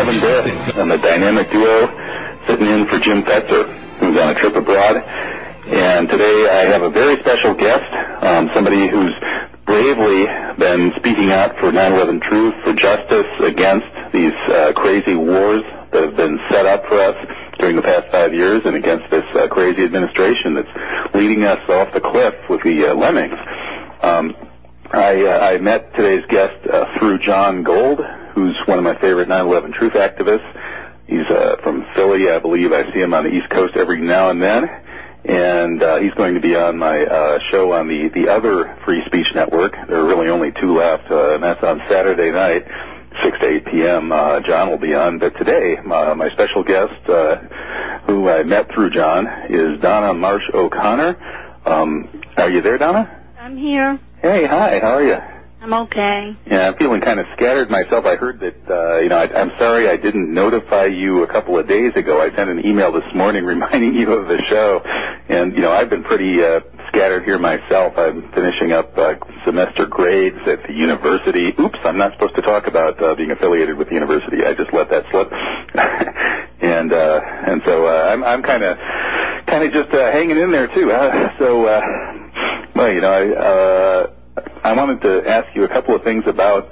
Kevin Britt. I'm a dynamic duo sitting in for Jim Fetzer, who's on a trip abroad. And today I have a very special guest, somebody who's bravely been speaking out for 9/11 Truth, for justice against these crazy wars that have been set up for us during the past 5 years and against this crazy administration that's leading us off the cliff with the lemmings. I met today's guest through John Gold, who's one of my favorite 9/11 Truth activists. He's from Philly, I believe. I see him on the East Coast every now and then. And he's going to be on my show on the other Free Speech Network. There are really only two left, and that's on Saturday night, 6 to 8 p.m. John will be on. But today, my special guest, who I met through John, is Donna Marsh O'Connor. Are you there, Donna? I'm here. Hey, hi, how are you? I'm okay. Yeah, I'm feeling kind of scattered myself. I heard that, I'm sorry I didn't notify you a couple of days ago. I sent an email this morning reminding you of the show. And, I've been pretty scattered here myself. I'm finishing up semester grades at the university. Oops, I'm not supposed to talk about being affiliated with the university. I just let that slip. and so I'm kind of just hanging in there, too. I wanted to ask you a couple of things about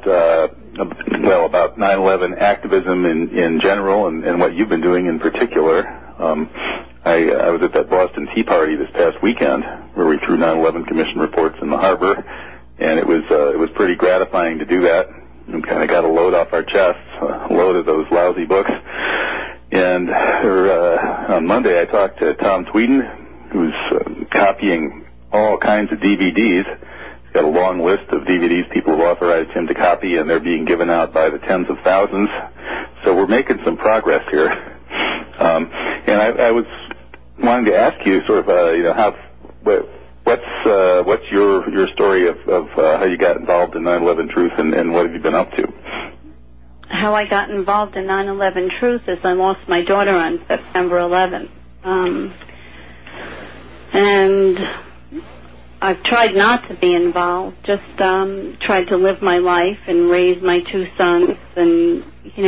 9/11 activism in general and what you've been doing in particular. I was at that Boston Tea Party this past weekend where we threw 9/11 Commission reports in the harbor, and it was pretty gratifying to do that and kind of got a load off our chests, a load of those lousy books. And on Monday I talked to Tom Tweeden, who's copying all kinds of DVDs. He's got a long list of DVDs people have authorized him to copy, and they're being given out by the tens of thousands. So we're making some progress here. And I was wanting to ask you sort of, what's your story of how you got involved in 9/11 Truth and what have you been up to? How I got involved in 9/11 Truth is I lost my daughter on September 11th. And I've tried not to be involved, just tried to live my life and raise my two sons, and,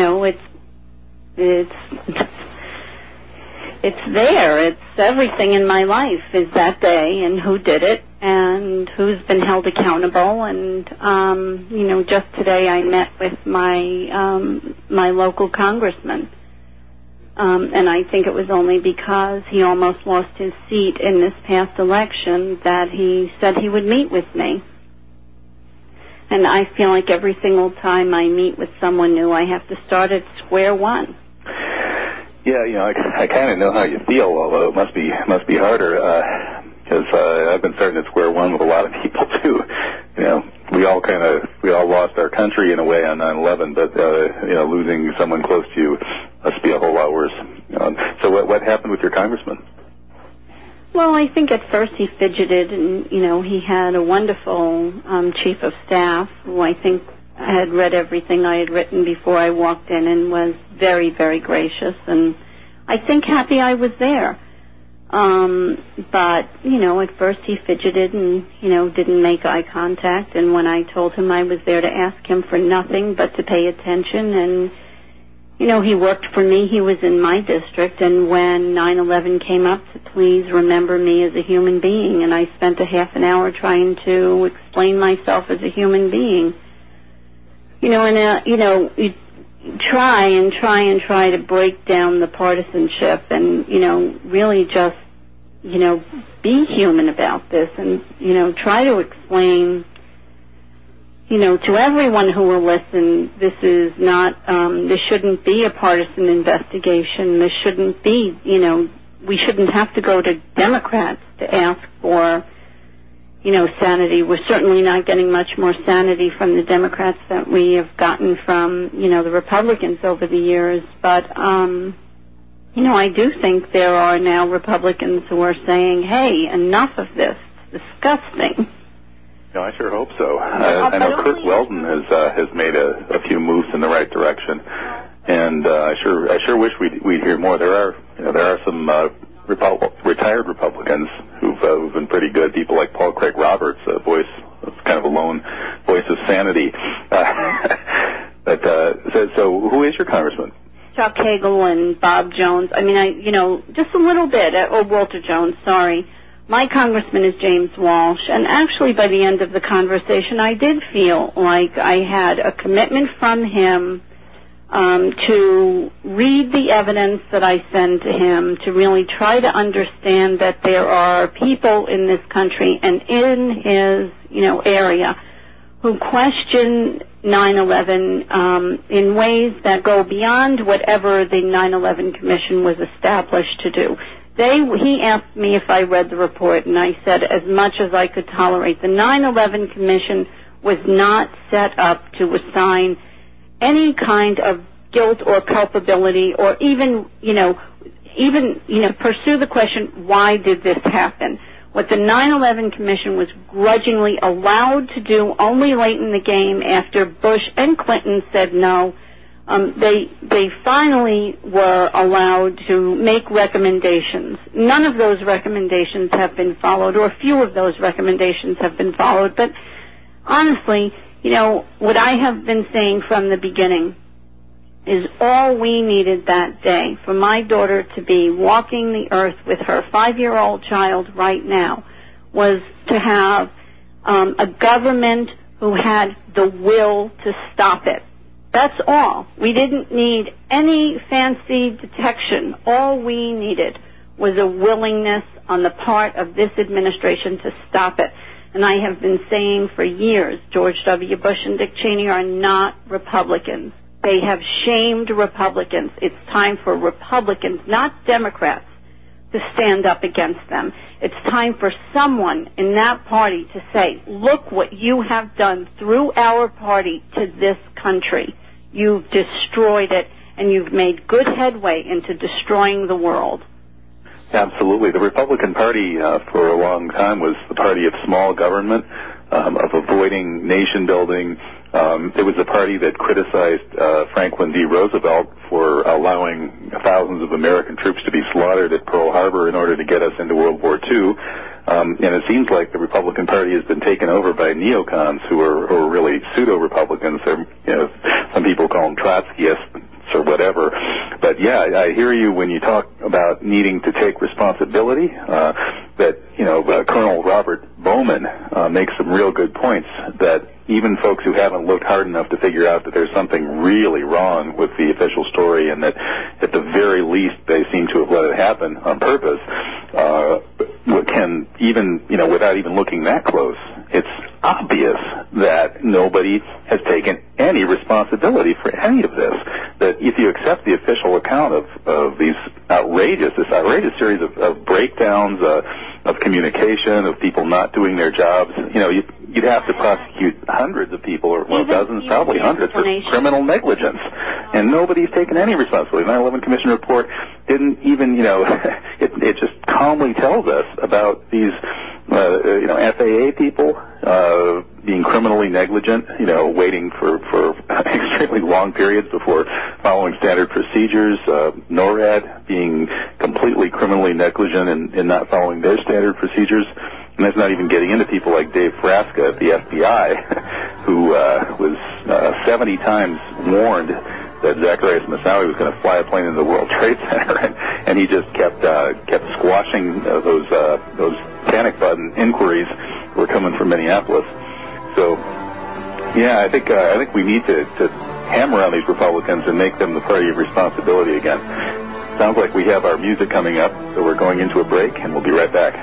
it's there. It's everything in my life is that day and who did it and who's been held accountable. And, just today I met with my local congressman. And I think it was only because he almost lost his seat in this past election that he said he would meet with me. And I feel like every single time I meet with someone new, I have to start at square one. Yeah, I kind of know how you feel, although it must be harder, because I've been starting at square one with a lot of people too. We all lost our country in a way on 9/11, but losing someone close to you must be a whole lot worse. So what happened with your congressman? Well, I think at first he fidgeted, and he had a wonderful chief of staff who I think had read everything I had written before I walked in and was very, very gracious, and I think happy I was there. But, at first he fidgeted and, didn't make eye contact. And when I told him I was there to ask him for nothing but to pay attention, and, he worked for me. He was in my district. And when 9/11 came up, to please remember me as a human being. And I spent a half an hour trying to explain myself as a human being. You try to break down the partisanship and, really just, be human about this and, try to explain, to everyone who will listen, this is not, this shouldn't be a partisan investigation. This shouldn't be, we shouldn't have to go to Democrats to ask for, sanity. We're certainly not getting much more sanity from the Democrats that we have gotten from, the Republicans over the years. But, I do think there are now Republicans who are saying, hey, enough of this. It's disgusting. No, I sure hope so. I know Kirk Weldon has made a few moves in the right direction, and I sure wish we'd hear more. There are some retired Republicans who've been pretty good. People like Paul Craig Roberts, a voice, kind of a lone voice of sanity. So who is your congressman? Chuck Hagel and Bob Jones. I mean, just a little bit, Walter Jones, sorry. My congressman is James Walsh, and actually by the end of the conversation, I did feel like I had a commitment from him to read the evidence that I send to him, to really try to understand that there are people in this country and in his, area who question 9/11 in ways that go beyond whatever the 9/11 Commission was established to do. He asked me if I read the report, and I said as much as I could tolerate. The 9/11 Commission was not set up to assign any kind of guilt or culpability, or even pursue the question, why did this happen? What the 9/11 Commission was grudgingly allowed to do only late in the game after Bush and Clinton said no, they finally were allowed to make recommendations. None of those recommendations have been followed, or few of those recommendations have been followed. But honestly, what I have been saying from the beginning is all we needed that day for my daughter to be walking the earth with her 5-year-old child right now was to have a government who had the will to stop it. That's all. We didn't need any fancy detection. All we needed was a willingness on the part of this administration to stop it. And I have been saying for years, George W. Bush and Dick Cheney are not Republicans. They have shamed Republicans. It's time for Republicans, not Democrats, to stand up against them. It's time for someone in that party to say, look what you have done through our party to this country. You've destroyed it, and you've made good headway into destroying the world. Absolutely. The Republican Party for a long time was the party of small government, of avoiding nation building. It was a party that criticized Franklin D. Roosevelt for allowing thousands of American troops to be slaughtered at Pearl Harbor in order to get us into World War II. And it seems like the Republican Party has been taken over by neocons who are really pseudo-Republicans. Some people call them Trotskyists or whatever. But yeah, I hear you when you talk about needing to take responsibility. Colonel Robert Bowman makes some real good points that even folks who haven't looked hard enough to figure out that there's something really wrong with the official story, and that at the very least they seem to have let it happen on purpose, can even, without even looking that close, it's obvious that nobody has taken any responsibility for any of this. That if you accept the official account of this outrageous series of breakdowns of communication, of people not doing their jobs, you'd have to prosecute hundreds of people, or dozens, probably hundreds, for criminal negligence. And nobody's taken any responsibility. The 9/11 Commission report didn't even, it just calmly tells us about these, FAA people being criminally negligent, waiting for extremely long periods before following standard procedures, NORAD being completely criminally negligent in not following their standard procedures. And that's not even getting into people like Dave Frasca at the FBI, who was 70 times warned that Zacharias Moussaoui was going to fly a plane into the World Trade Center, and he just kept squashing those panic button inquiries that were coming from Minneapolis. So, yeah, I think we need to hammer on these Republicans and make them the party of responsibility again. Sounds like we have our music coming up, so we're going into a break, and we'll be right back.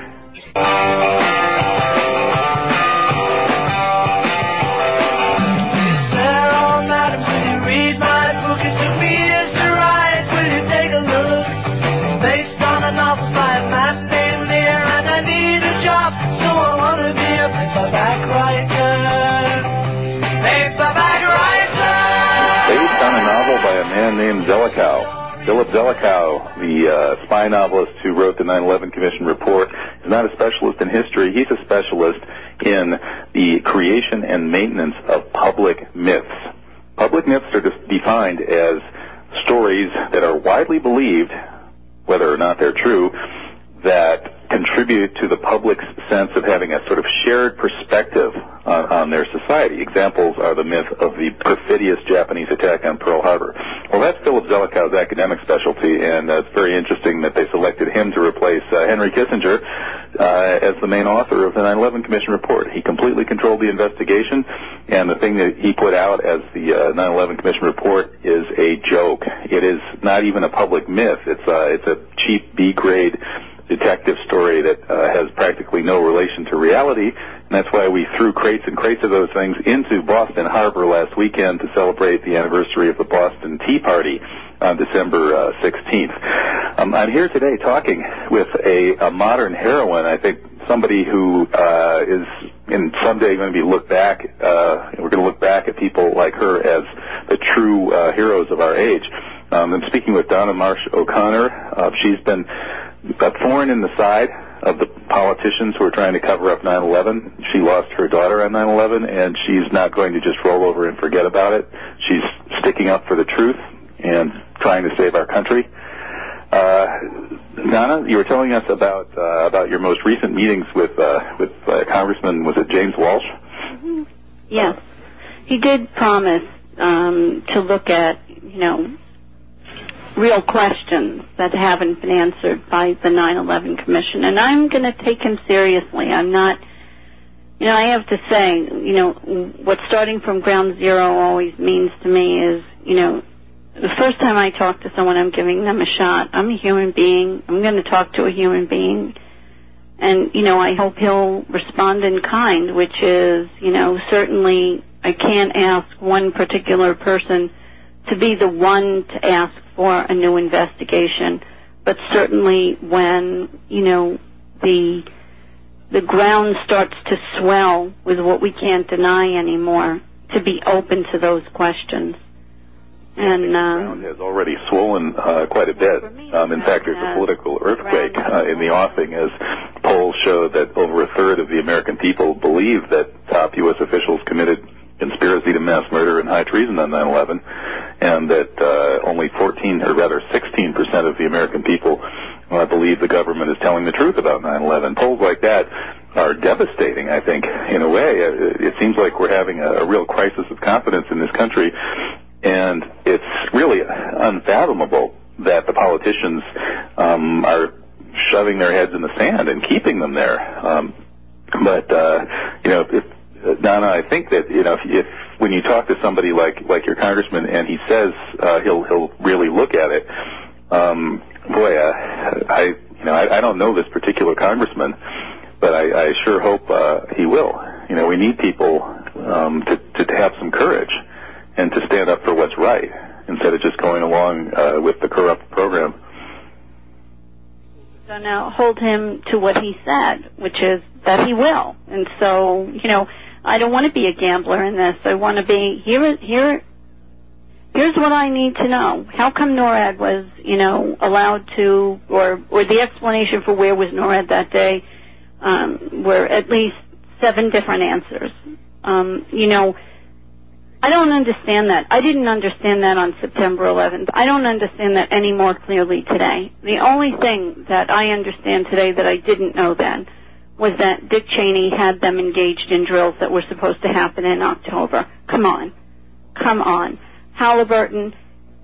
Named Zelikow. Philip Zelikow, the spy novelist who wrote the 9/11 Commission report, is not a specialist in history. He's a specialist in the creation and maintenance of public myths. Public myths are defined as stories that are widely believed, whether or not they're true, that contribute to the public's sense of having a sort of shared perspective on their society. Examples are the myth of the perfidious Japanese attack on Pearl Harbor, Well, that's Philip Zelikow academic specialty, and it's very interesting that they selected him to replace Henry Kissinger as the main author of the 9/11 Commission report. He completely controlled the investigation, and the thing that he put out as the 9/11 Commission report is a joke. It is not even a public myth. It's a cheap B-grade detective story that has practically no relation to reality, and that's why we threw crates and crates of those things into Boston Harbor last weekend to celebrate the anniversary of the Boston Tea Party on December 16th. I'm here today talking with a modern heroine, I think somebody who is someday going to be looked back, we're going to look back at people like her as the true heroes of our age. I'm speaking with Donna Marsh O'Connor. She's been a thorn in the side of the politicians who are trying to cover up 9/11. She lost her daughter on 9/11, and she's not going to just roll over and forget about it. She's sticking up for the truth and trying to save our country. Donna, you were telling us about your most recent meetings with Congressman, was it James Walsh? Mm-hmm. Yes. He did promise to look at, real questions that haven't been answered by the 9/11 Commission, and I'm going to take him seriously. I'm not, I have to say, what starting from ground zero always means to me is, the first time I talk to someone, I'm giving them a shot. I'm a human being. I'm going to talk to a human being, and, I hope he'll respond in kind, which is, certainly I can't ask one particular person to be the one to ask for a new investigation, but certainly when, the ground starts to swell with what we can't deny anymore, to be open to those questions. And the ground has already swollen quite a bit. In fact, there's a political earthquake in the offing, as polls show that over a third of the American people believe that top U.S. officials committed conspiracy to mass murder and high treason on 9/11, and that only 16% of the American people believe the government is telling the truth about 9/11. Polls like that are devastating, I think, in a way. It seems like we're having a real crisis of confidence in this country, and it's really unfathomable that the politicians are shoving their heads in the sand and keeping them there. Donna, I think that if when you talk to somebody like your congressman and he says he'll really look at it, I don't know this particular congressman, but I sure hope he will. We need people to have some courage and to stand up for what's right instead of just going along with the corrupt program. So now hold him to what he said, which is that he will. And so, I don't want to be a gambler in this. I want to be, here's what I need to know. How come NORAD was, allowed to, or the explanation for where was NORAD that day, were at least 7 different answers. I don't understand that. I didn't understand that on September 11th. I don't understand that any more clearly today. The only thing that I understand today that I didn't know then was that Dick Cheney had them engaged in drills that were supposed to happen in October. Come on. Halliburton.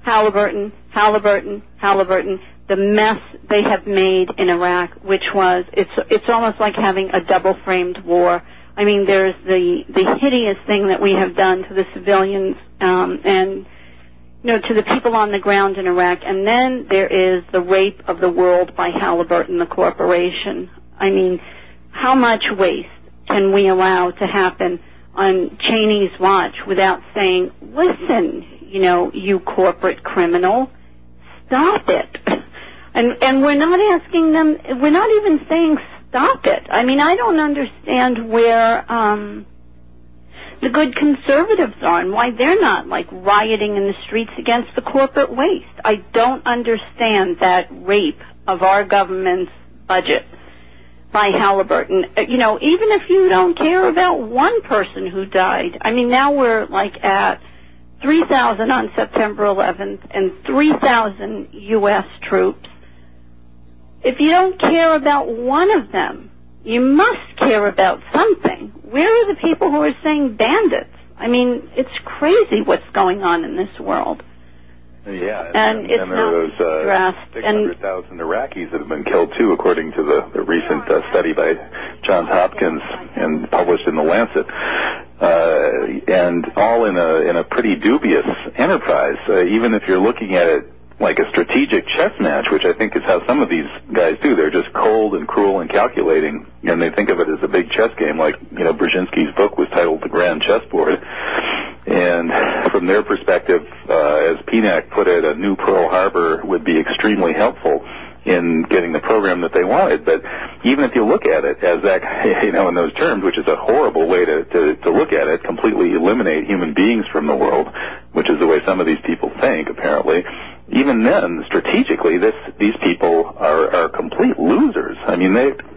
The mess they have made in Iraq, which was, it's almost like having a double-framed war. I mean, there's the hideous thing that we have done to the civilians and, to the people on the ground in Iraq. And then there is the rape of the world by Halliburton, the corporation. I mean, how much waste can we allow to happen on Cheney's watch without saying, listen, you corporate criminal, stop it. And we're not asking them, we're not even saying stop it. I mean, I don't understand where the good conservatives are and why they're not, rioting in the streets against the corporate waste. I don't understand that rape of our government's budget by Halliburton. Even if you don't care about one person who died. I mean, now we're at 3,000 on September 11th and 3,000 U.S. troops. If you don't care about one of them, you must care about something. Where are the people who are saying bandits? I mean, it's crazy what's going on in this world. Yeah, and it's there are those stressed. 600,000 Iraqis that have been killed too, according to the recent study by Johns Hopkins and published in the Lancet, and all in a pretty dubious enterprise. Even if you're looking at it like a strategic chess match, which I think is how some of these guys do. They're just cold and cruel and calculating, and they think of it as a big chess game, like, Brzezinski's book was titled The Grand Chessboard. And from their perspective, as PNAC put it, a new Pearl Harbor would be extremely helpful in getting the program that they wanted. But even if you look at it as that, in those terms, which is a horrible way to look at it, completely eliminate human beings from the world, which is the way some of these people think, apparently. Even then, strategically, these people are complete losers. I mean,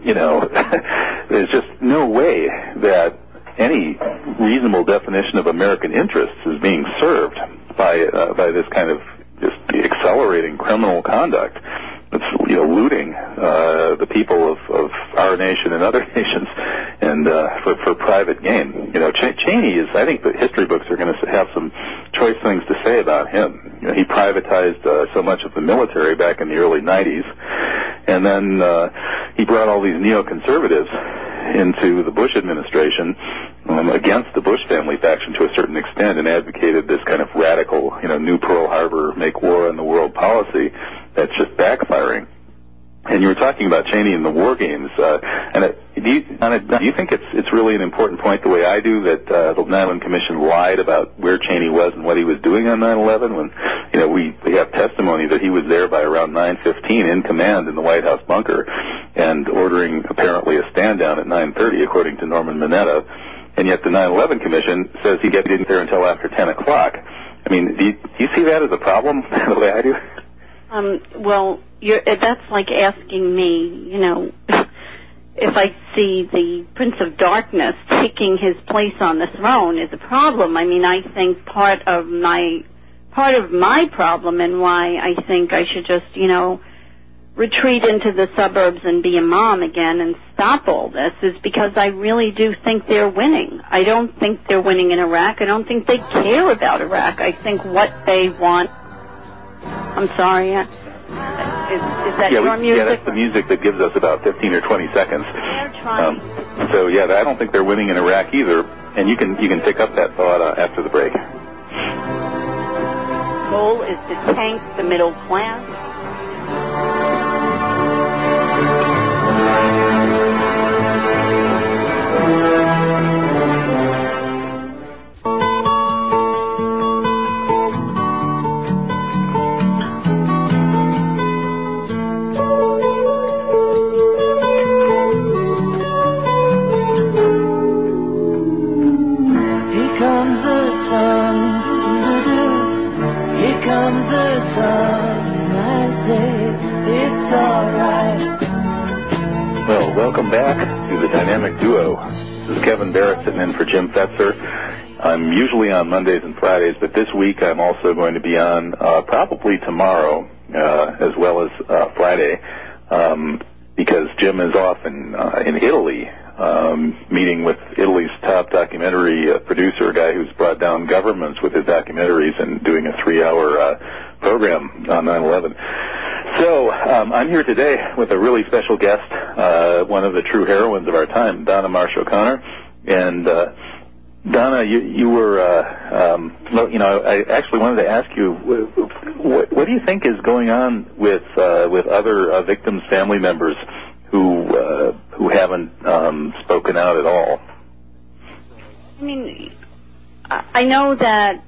there's just no way that any reasonable definition of American interests is being served by this kind of just accelerating criminal conduct. It's looting the people of our nation and other nations, and for private gain. Cheney is. I think the history books are going to have some choice things to say about him. He privatized so much of the military back in the early 90s, and then he brought all these neoconservatives into the Bush administration against the Bush family faction to a certain extent, and advocated this kind of radical, new Pearl Harbor, make war on the world policy that's just backfiring. And you were talking about Cheney and the war games, do you think it's really an important point, the way I do, that the 9/11 Commission lied about where Cheney was and what he was doing on 9/11? When we have testimony that he was there by around 9:15 in command in the White House bunker, and ordering apparently a stand down at 9:30, according to Norman Mineta. And yet the 9/11 Commission says he didn't there until after 10 o'clock. I mean, do you see that as a problem, the way I do? Well, that's like asking me, if I see the Prince of Darkness taking his place on the throne is a problem. I mean, I think part of my problem and why I think I should just, retreat into the suburbs and be a mom again and stop all this is because I really do think they're winning. I don't think they're winning in Iraq. I don't think they care about Iraq. I think what they want... I'm sorry. Is that your music? Yeah, that's the music that gives us about 15 or 20 seconds. They're trying. I don't think they're winning in Iraq either. And you can pick up that thought after the break. Goal is to tank the middle class. Well, welcome back to the Dynamic Duo. This is Kevin Barrett sitting in for Jim Fetzer. I'm usually on Mondays and Fridays, but this week I'm also going to be on probably tomorrow as well as Friday because Jim is off in Italy meeting with Italy's top documentary producer, a guy who's brought down governments with his documentaries and doing a 3-hour program on 9/11. So I'm here today with a really special guest, one of the true heroines of our time, Donna Marsh O'Connor. And Donna, you were, I actually wanted to ask you, what do you think is going on with other victims' family members who haven't spoken out at all? I mean, I know that,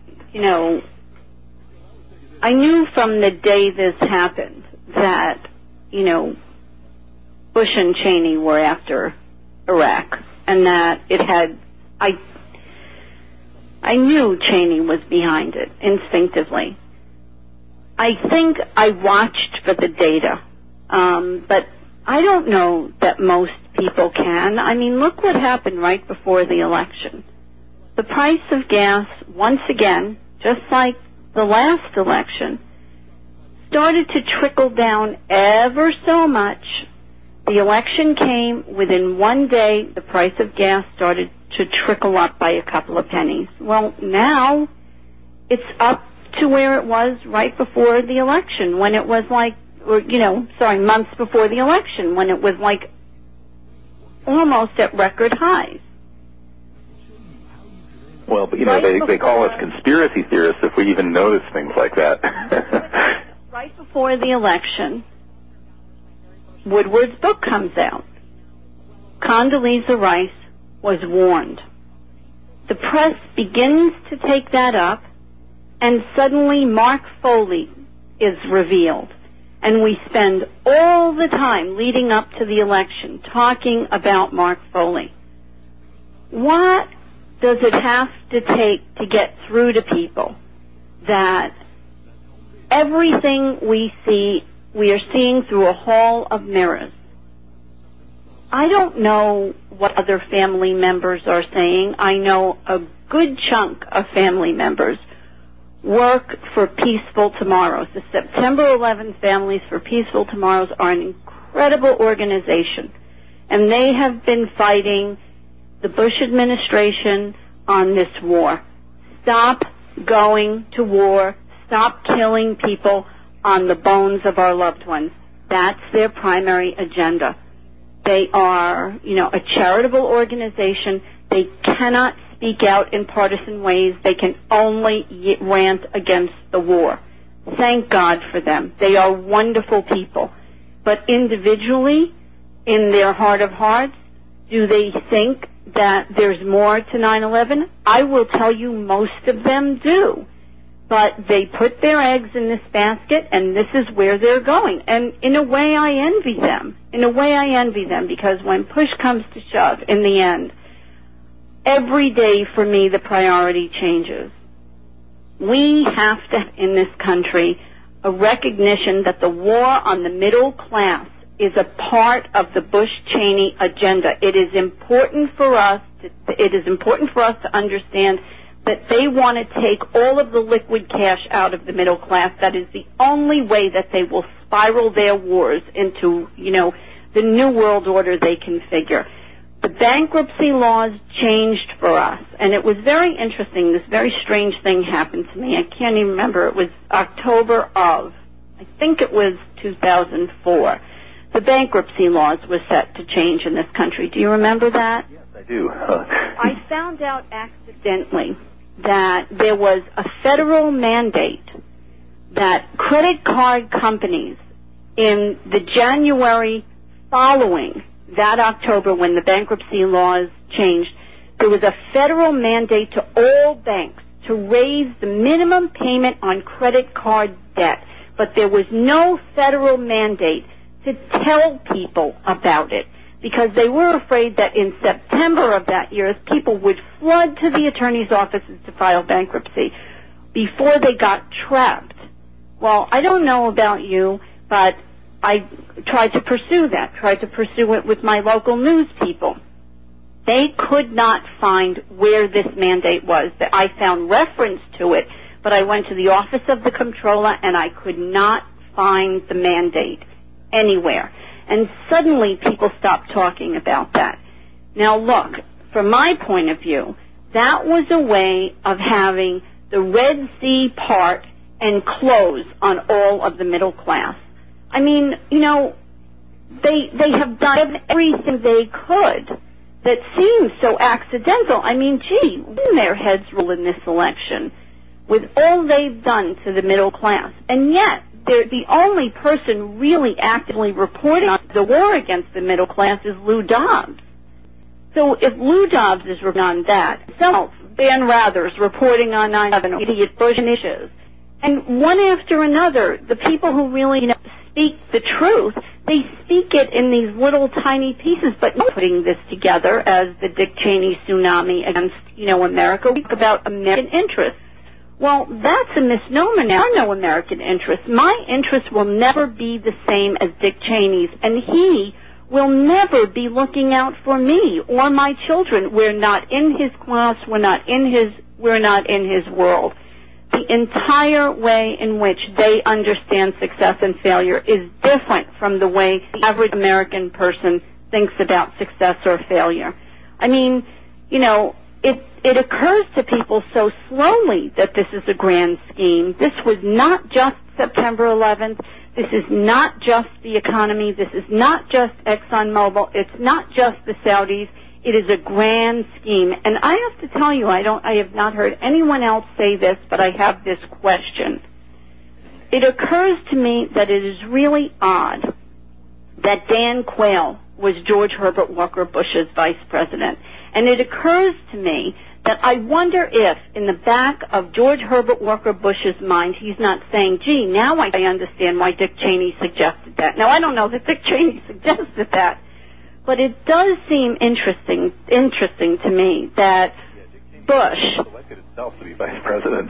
I knew from the day this happened that, Bush and Cheney were after Iraq, and that it had, I knew Cheney was behind it instinctively. I think I watched for the data, but I don't know that most people can. I mean, look what happened right before the election. The price of gas, once again, just like the last election, started to trickle down ever so much. The election came. Within one day, the price of gas started to trickle up by a couple of pennies. Well, now it's up to where it was right before the election, when it was months before the election, when it was like almost at record highs. Well, but they call us conspiracy theorists if we even notice things like that. Right before the election, Woodward's book comes out. Condoleezza Rice was warned. The press begins to take that up, and suddenly Mark Foley is revealed. And we spend all the time leading up to the election talking about Mark Foley. What does it have to take to get through to people that everything we see, we are seeing through a hall of mirrors? I don't know what other family members are saying. I know a good chunk of family members work for Peaceful Tomorrows. The September 11th Families for Peaceful Tomorrows are an incredible organization, and they have been fighting the Bush administration on this war. Stop going to war. Stop killing people on the bones of our loved ones. That's their primary agenda. They are, a charitable organization. They cannot speak out in partisan ways. They can only rant against the war. Thank God for them. They are wonderful people. But individually, in their heart of hearts, do they think that there's more to 9/11? I will tell you most of them do. But they put their eggs in this basket, and this is where they're going. And in a way, I envy them. Because when push comes to shove, in the end, every day for me, the priority changes. We have to, in this country, a recognition that the war on the middle class is a part of the Bush-Cheney agenda. It is important for us to understand that they want to take all of the liquid cash out of the middle class. That is the only way that they will spiral their wars into, the new world order they configure. The bankruptcy laws changed for us, and it was very interesting. This very strange thing happened to me. I can't even remember. It was October of, I think it was 2004. The bankruptcy laws were set to change in this country. Do you remember that? Yes, I do. I found out accidentally that there was a federal mandate that credit card companies in the January following that October, when the bankruptcy laws changed, there was a federal mandate to all banks to raise the minimum payment on credit card debt. But there was no federal mandate to tell people about it, because they were afraid that in September of that year, people would flood to the attorney's offices to file bankruptcy before they got trapped. Well, I don't know about you, but I tried to pursue it with my local news people. They could not find where this mandate was. I found reference to it, but I went to the office of the comptroller and I could not find the mandate anywhere. And suddenly people stopped talking about that. Now look, from my point of view, that was a way of having the Red Sea part and close on all of the middle class. I mean, they have done everything they could that seems so accidental. I mean, gee, when their heads roll in this election with all they've done to the middle class. And yet, the only person really actively reporting on the war against the middle class is Lou Dobbs. So if Lou Dobbs is reporting on that, Dan Rather's reporting on 9/11, idiot Bush issues, and one after another, the people who really speak the truth, they speak it in these little tiny pieces, but not putting this together as the Dick Cheney tsunami against, America. We talk about American interests. Well, that's a misnomer now. There are no American interests. My interests will never be the same as Dick Cheney's, and he will never be looking out for me or my children. We're not in his class. We're not in his world. The entire way in which they understand success and failure is different from the way the average American person thinks about success or failure. I mean, it occurs to people so slowly that this is a grand scheme. This was not just September 11th. This is not just the economy. This is not just ExxonMobil. It's not just the Saudis. It is a grand scheme. And I have to tell you, I have not heard anyone else say this, but I have this question. It occurs to me that it is really odd that Dan Quayle was George Herbert Walker Bush's vice president. And it occurs to me that I wonder if, in the back of George Herbert Walker Bush's mind, he's not saying, gee, now I understand why Dick Cheney suggested that. Now, I don't know that Dick Cheney suggested that, but it does seem interesting to me that Bush elected himself to be vice president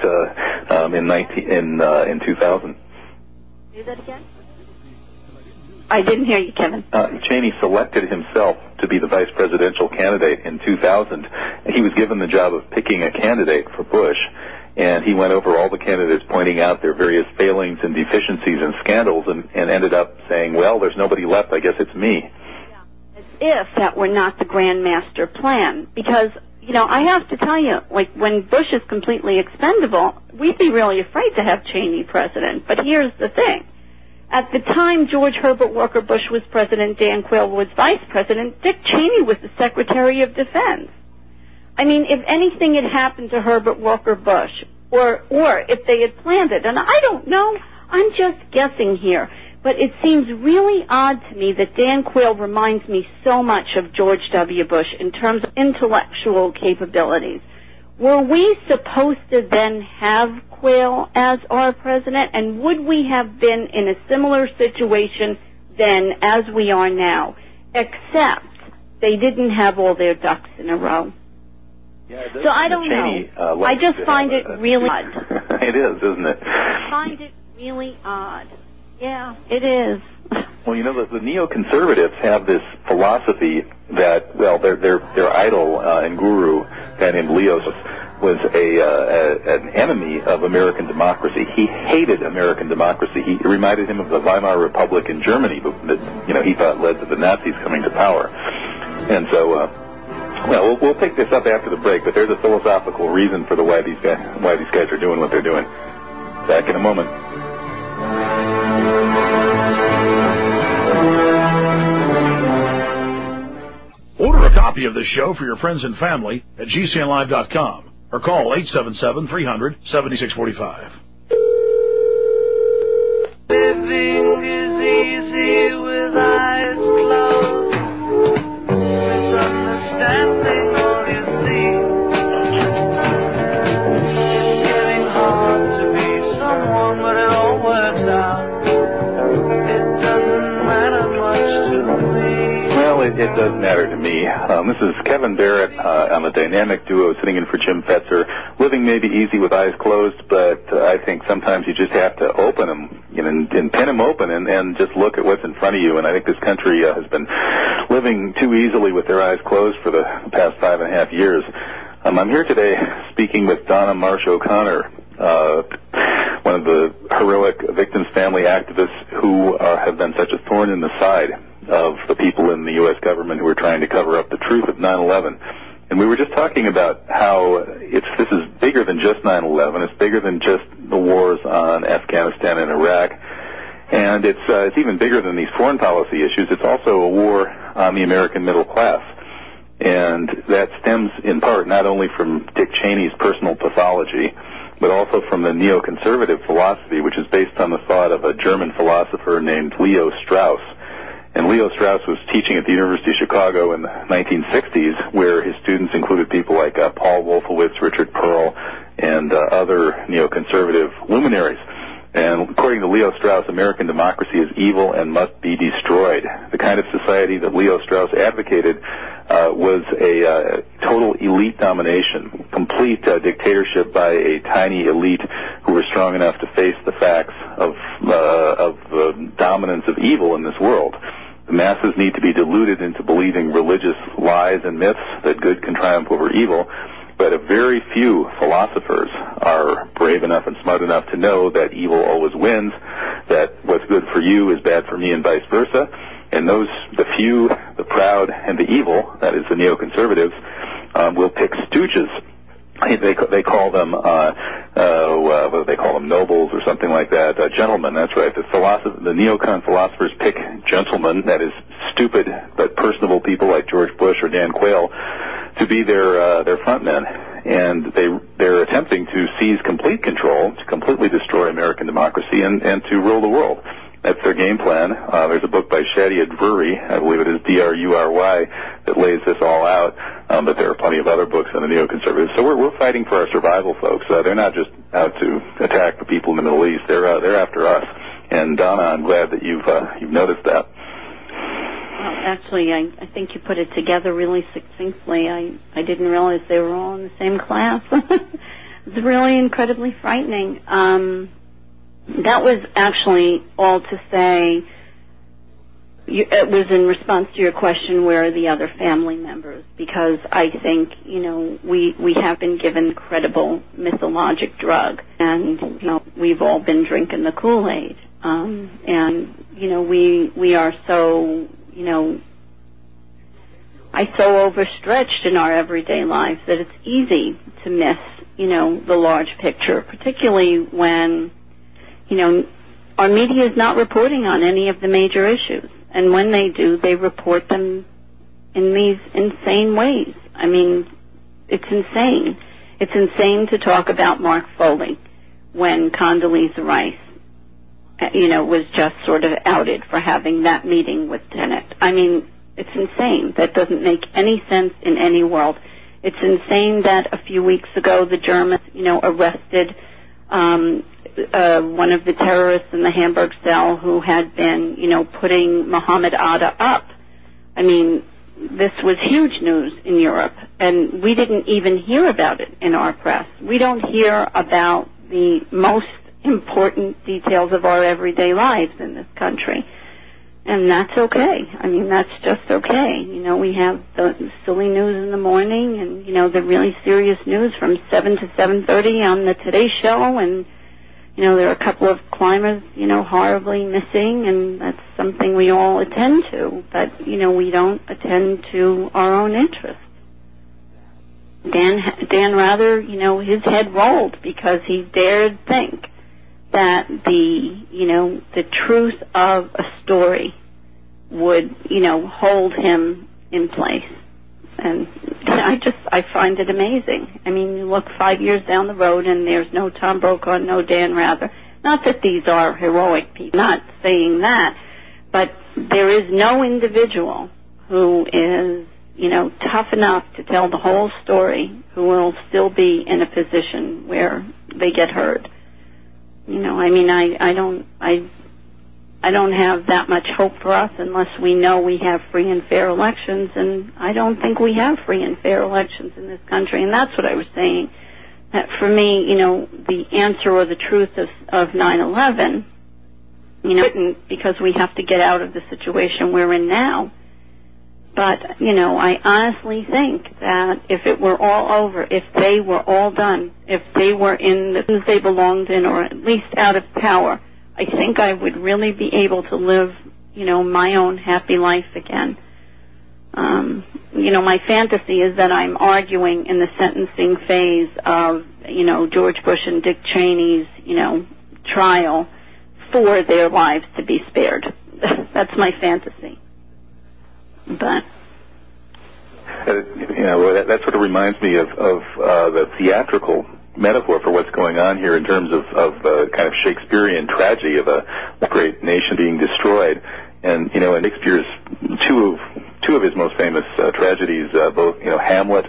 in 2000. Say that again? I didn't hear you, Kevin. Cheney selected himself to be the vice presidential candidate in 2000. He was given the job of picking a candidate for Bush, and he went over all the candidates, pointing out their various failings and deficiencies and scandals, and ended up saying, well, there's nobody left, I guess it's me. As if that were not the Grand Master Plan, because, you know, I have to tell you, like, when Bush is completely expendable, we'd be really afraid to have Cheney president. But here's the thing. At the time George Herbert Walker Bush was president, Dan Quayle was vice president, Dick Cheney was the Secretary of Defense. I mean, if anything had happened to Herbert Walker Bush, or if they had planned it, and I don't know, I'm just guessing here, but it seems really odd to me that Dan Quayle reminds me so much of George W. Bush in terms of intellectual capabilities. Were we supposed to then have Quayle as our president, and would we have been in a similar situation then as we are now, except they didn't have all their ducks in a row? Yeah, so I don't know. I just find it really odd. It is, isn't it? I find it really odd. Yeah, it is. Well, you know, the neoconservatives have this philosophy that, well, their idol and guru, a guy named Leo, was an enemy of American democracy. He hated American democracy. He reminded him of the Weimar Republic in Germany that, you know, he thought led to the Nazis coming to power. And so, well, we'll pick this up after the break, but there's a philosophical reason for why these guys are doing what they're doing. Back in a moment. Order a copy of this show for your friends and family at GCNlive.com or call 877-300-7645. Living is easy with eyes closed. Misunderstanding all you see. It's getting hard to be someone, but it all works out. It doesn't matter much to me. Well, it does matter to me. This is Kevin Barrett. I'm a dynamic duo sitting in for Jim Fetzer. Living may be easy with eyes closed, but I think sometimes you just have to open them, you know, and pin them open and just look at what's in front of you. And I think this country has been living too easily with their eyes closed for the past 5.5 years. I'm here today speaking with Donna Marsh O'Connor, one of the heroic victims' family activists who have been such a thorn in the side of the people in the U.S. government who are trying to cover up the truth of 9/11. And we were just talking about how this is bigger than just 9/11. It's bigger than just the wars on Afghanistan and Iraq. And it's even bigger than these foreign policy issues. It's also a war on the American middle class. And that stems in part not only from Dick Cheney's personal pathology, but also from the neoconservative philosophy, which is based on the thought of a German philosopher named Leo Strauss. And Leo Strauss was teaching at the University of Chicago in the 1960s, where his students included people like Paul Wolfowitz, Richard Pearl, and other neoconservative luminaries. And according to Leo Strauss, American democracy is evil and must be destroyed. The kind of society that Leo Strauss advocated was a total elite domination, complete dictatorship by a tiny elite who were strong enough to face the facts of the dominance of evil in this world. The masses need to be deluded into believing religious lies and myths that good can triumph over evil, but a very few philosophers are brave enough and smart enough to know that evil always wins, that what's good for you is bad for me and vice versa. And those, the few, the proud, and the evil, that is the neoconservatives, will pick stooges. They call them, what do they call them, nobles or something like that, gentlemen, that's right. The neocon philosophers pick gentlemen, that is stupid but personable people like George Bush or Dan Quayle, to be their front men. And they're attempting to seize complete control, to completely destroy American democracy and to rule the world. That's their game plan. There's a book by Shadiya Drury, I believe it is D-R-U-R-Y, that lays this all out. But there are plenty of other books on the neoconservatives. So we're fighting for our survival, folks. They're not just out to attack the people in the Middle East. They're after us. And Donna, I'm glad that you've noticed that. Well, actually, I think you put it together really succinctly. I didn't realize they were all in the same class. It's really incredibly frightening. That was actually all to say, it was in response to your question, where are the other family members? Because I think, we have been given credible mythologic drug, and, we've all been drinking the Kool-Aid. We are so, so overstretched in our everyday lives that it's easy to miss, the large picture, particularly when, our media is not reporting on any of the major issues. And when they do, they report them in these insane ways. I mean, it's insane. It's insane to talk about Mark Foley when Condoleezza Rice, was just sort of outed for having that meeting with Tenet. I mean, it's insane. That doesn't make any sense in any world. It's insane that a few weeks ago the Germans, arrested one of the terrorists in the Hamburg cell who had been, putting Mohammed Atta up. I mean, this was huge news in Europe, and we didn't even hear about it in our press. We don't hear about the most important details of our everyday lives in this country. And that's okay. I mean, that's just okay. We have the silly news in the morning and, the really serious news from 7 to 7:30 on the Today Show, and there are a couple of climbers, horribly missing, and that's something we all attend to. But, we don't attend to our own interests. Dan Rather, his head rolled because he dared think that the truth of a story would, hold him in place. And I find it amazing. I mean, you look 5 years down the road and there's no Tom Brokaw, no Dan Rather. Not that these are heroic people, not saying that, but there is no individual who is, tough enough to tell the whole story who will still be in a position where they get heard. I don't have that much hope for us unless we know we have free and fair elections, and I don't think we have free and fair elections in this country, and that's what I was saying. That for me, the answer or the truth of 9/11, because we have to get out of the situation we're in now. But, I honestly think that if it were all over, if they were all done, if they were in the things they belonged in, or at least out of power, I think I would really be able to live, my own happy life again. My fantasy is that I'm arguing in the sentencing phase of, George Bush and Dick Cheney's, trial for their lives to be spared. That's my fantasy. But that sort of reminds me of the theatrical metaphor for what's going on here in terms of the kind of Shakespearean tragedy of a great nation being destroyed. And in Shakespeare's two of his most famous tragedies, both Hamlet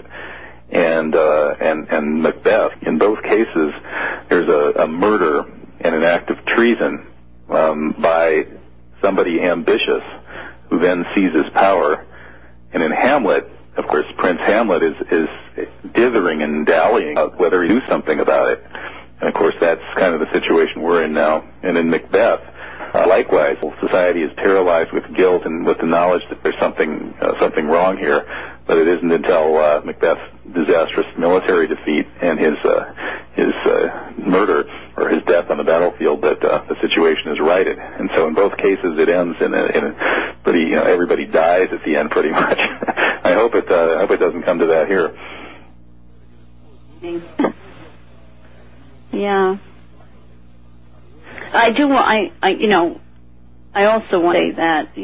and Macbeth. In both cases, there's a murder and an act of treason by somebody ambitious who then seizes power. And in Hamlet, of course, Prince Hamlet is dithering and dallying about whether he do something about it. And of course, that's kind of the situation we're in now. And in Macbeth, likewise, society is paralyzed with guilt and with the knowledge that there's something wrong here. But it isn't until Macbeth's disastrous military defeat and his murder or his death on the battlefield that the situation is righted. And so in both cases, it ends in a pretty, everybody dies at the end pretty much. I hope it doesn't come to that here. Yeah. I do. I also want to say that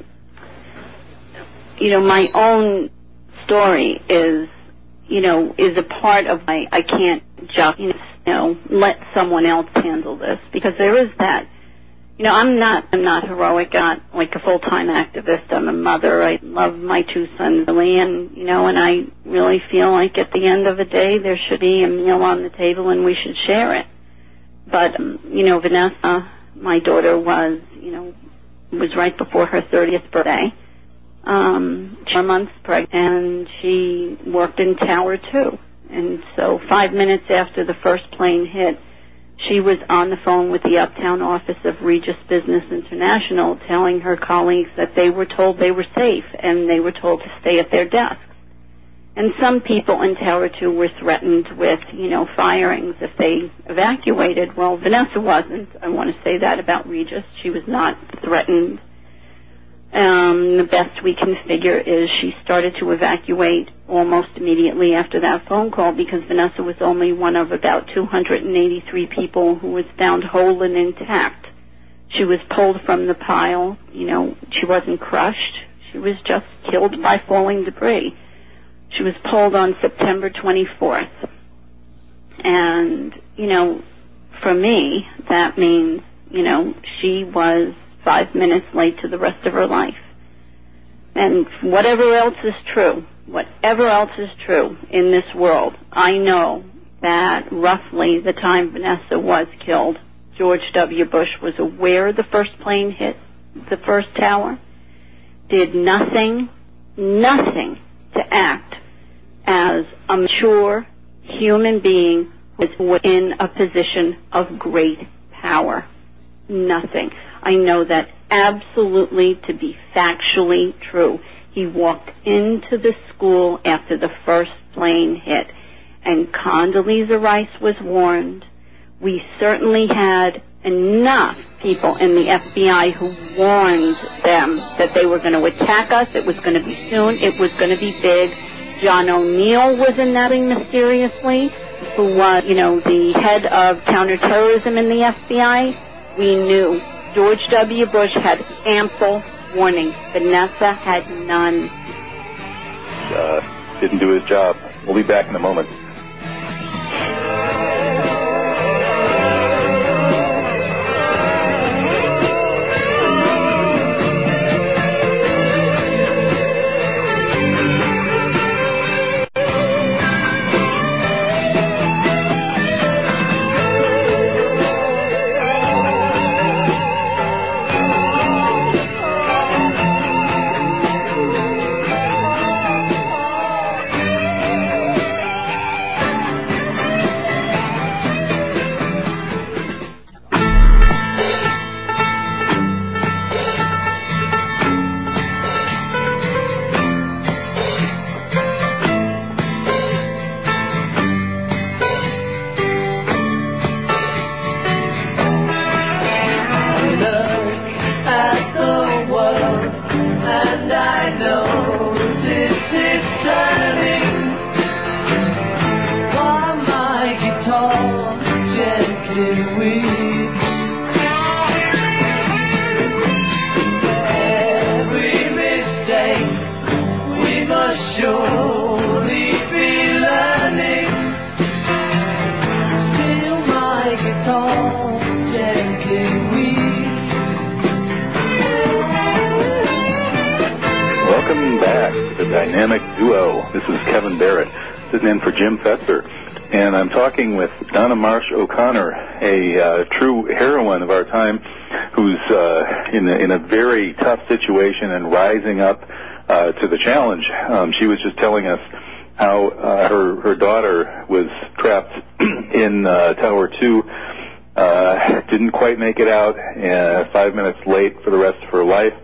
my own story is a part of my. I can't just let someone else handle this, because there is that. I'm not heroic. I'm not like a full-time activist. I'm a mother. I love my 2 sons really, and I really feel like at the end of the day there should be a meal on the table and we should share it. But Vanessa, my daughter, was right before her 30th birthday. 4 months pregnant, and she worked in Tower 2. And so 5 minutes after the first plane hit, she was on the phone with the uptown office of Regis Business International telling her colleagues that they were told they were safe and they were told to stay at their desks. And some people in Tower 2 were threatened with, firings if they evacuated. Well, Vanessa wasn't. I want to say that about Regis. She was not threatened. The best we can figure is she started to evacuate almost immediately after that phone call, because Vanessa was only one of about 283 people who was found whole and intact. She was pulled from the pile. She wasn't crushed. She was just killed by falling debris. She was pulled on September 24th. And, for me, that means, she was 5 minutes late to the rest of her life. And whatever else is true in this world, I know that roughly the time Vanessa was killed, George W. Bush was aware the first plane hit the first tower, did nothing to act as a mature human being who was in a position of great power. Nothing. I know that absolutely to be factually true. He walked into the school after the first plane hit, and Condoleezza Rice was warned. We certainly had enough people in the FBI who warned them that they were going to attack us. It was going to be soon. It was going to be big. John O'Neill was in that thing mysteriously, who was, the head of counterterrorism in the FBI. We knew. George W. Bush had ample warning. Vanessa had none. Didn't do his job. We'll be back in a moment. Welcome back to the Dynamic Duo. This is Kevin Barrett, sitting in for Jim Fetzer. And I'm talking with Donna Marsh O'Connor, a true heroine of our time, who's in a very tough situation and rising up to the challenge. She was just telling us how her daughter was trapped in Tower 2, didn't quite make it out, 5 minutes late for the rest of her life.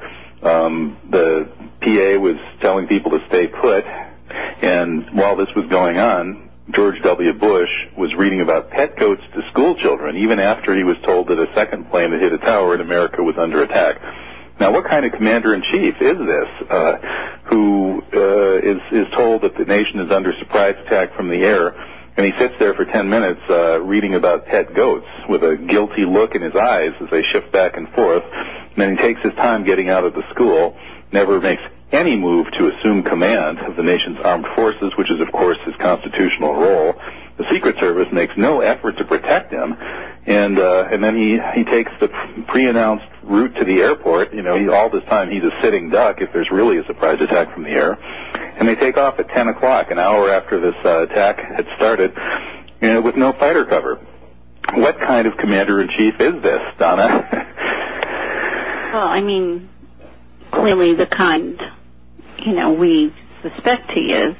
The PA was telling people to stay put, and while this was going on, George W. Bush was reading about pet goats to school children, even after he was told that a second plane had hit a tower and America was under attack. Now, what kind of commander-in-chief is this, who is told that the nation is under surprise attack from the air, And he sits there for 10 minutes reading about pet goats with a guilty look in his eyes as they shift back and forth. And then he takes his time getting out of the school, never makes any move to assume command of the nation's armed forces, which is, of course, his constitutional role. The Secret Service makes no effort to protect him. And then he takes the pre-announced route to the airport. You know, all this time he's a sitting duck if there's really a surprise attack from the air. And they take off at 10 o'clock, an hour after this attack had started, with no fighter cover. What kind of commander-in-chief is this, Donna? Well, I mean, clearly the kind, we suspect he is.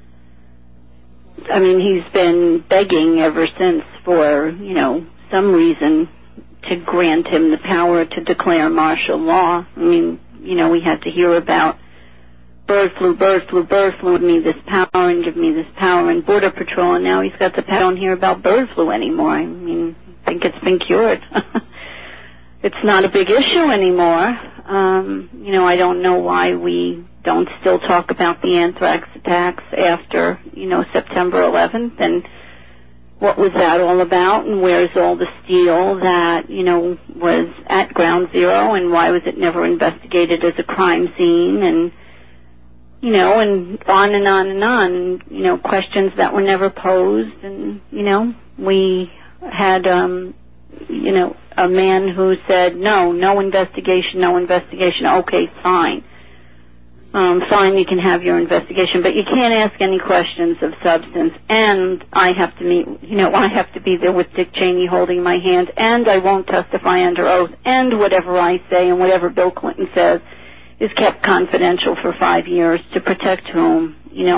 I mean, he's been begging ever since for, some reason to grant him the power to declare martial law. I mean, we had to hear about bird flu, give me this power and give me this power, and Border Patrol, and now he's got the power. I don't hear about bird flu anymore. I mean, I think it's been cured. It's not a big issue anymore. I don't know why we don't still talk about the anthrax attacks after, September 11th, and what was that all about, and where's all the steel that, was at ground zero, and why was it never investigated as a crime scene, and, and on and on and on, questions that were never posed, and, we had, a man who said, no investigation. Okay, fine. Fine, you can have your investigation, but you can't ask any questions of substance. And I have to I have to be there with Dick Cheney holding my hand, and I won't testify under oath, and whatever I say and whatever Bill Clinton says is kept confidential for 5 years to protect whom?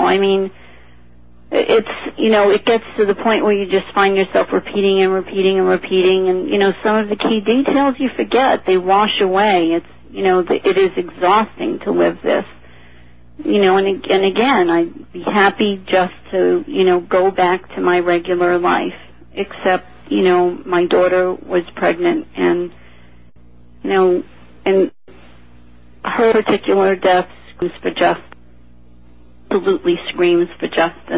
It's, it gets to the point where you just find yourself repeating, and, some of the key details you forget. They wash away. It's, it is exhausting to live this. And again, I'd be happy just to, go back to my regular life, except, my daughter was pregnant, and, and her particular death screams for justice, absolutely screams for justice.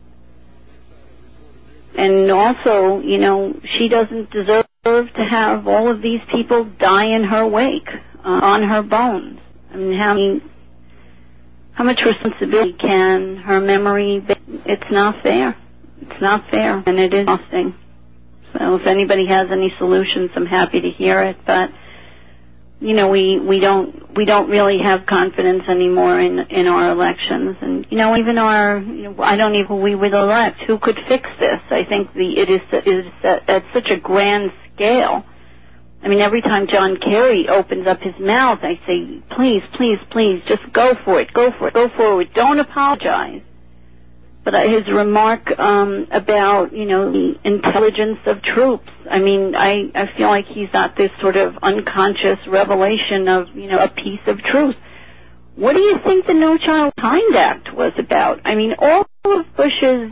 And also, she doesn't deserve to have all of these people die in her wake, on her bones. I mean, how much responsibility can her memory be? It's not fair. It's not fair, and it is exhausting. So if anybody has any solutions, I'm happy to hear it. But we don't really have confidence anymore in our elections, and even I don't even who we would elect. Who could fix this? I think it is at such a grand scale. I mean, every time John Kerry opens up his mouth, I say, please, just go for it, go forward, don't apologize. But his remark about, the intelligence of troops, I mean, I feel like he's got this sort of unconscious revelation of, a piece of truth. What do you think the No Child Kind Act was about? I mean, all of Bush's,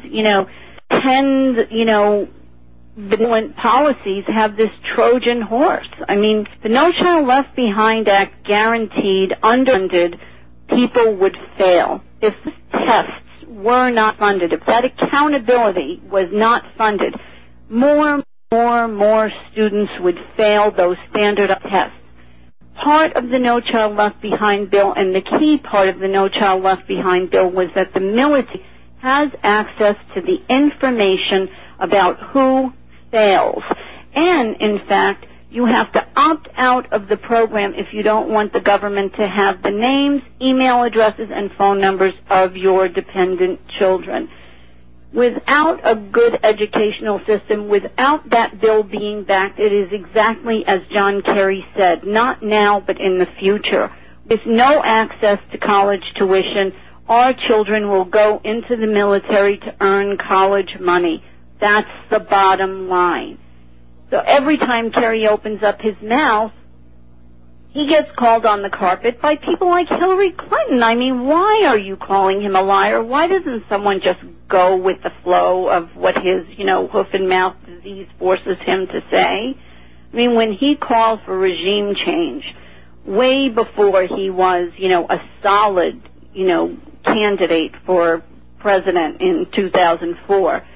10, benevolent policies have this Trojan horse. I mean, the No Child Left Behind Act guaranteed underfunded people would fail. If the tests were not funded, if that accountability was not funded, more students would fail those standardized tests. Part of the No Child Left Behind bill, and the key part of the No Child Left Behind bill, was that the military has access to the information about who fails. And, in fact, you have to opt out of the program if you don't want the government to have the names, email addresses, and phone numbers of your dependent children. Without a good educational system, without that bill being backed, it is exactly as John Kerry said, not now but in the future. With no access to college tuition, our children will go into the military to earn college money. That's the bottom line. So every time Kerry opens up his mouth, he gets called on the carpet by people like Hillary Clinton. I mean, why are you calling him a liar? Why doesn't someone just go with the flow of what his, hoof and mouth disease forces him to say? I mean, when he called for regime change, way before he was, a solid, candidate for president in 2004,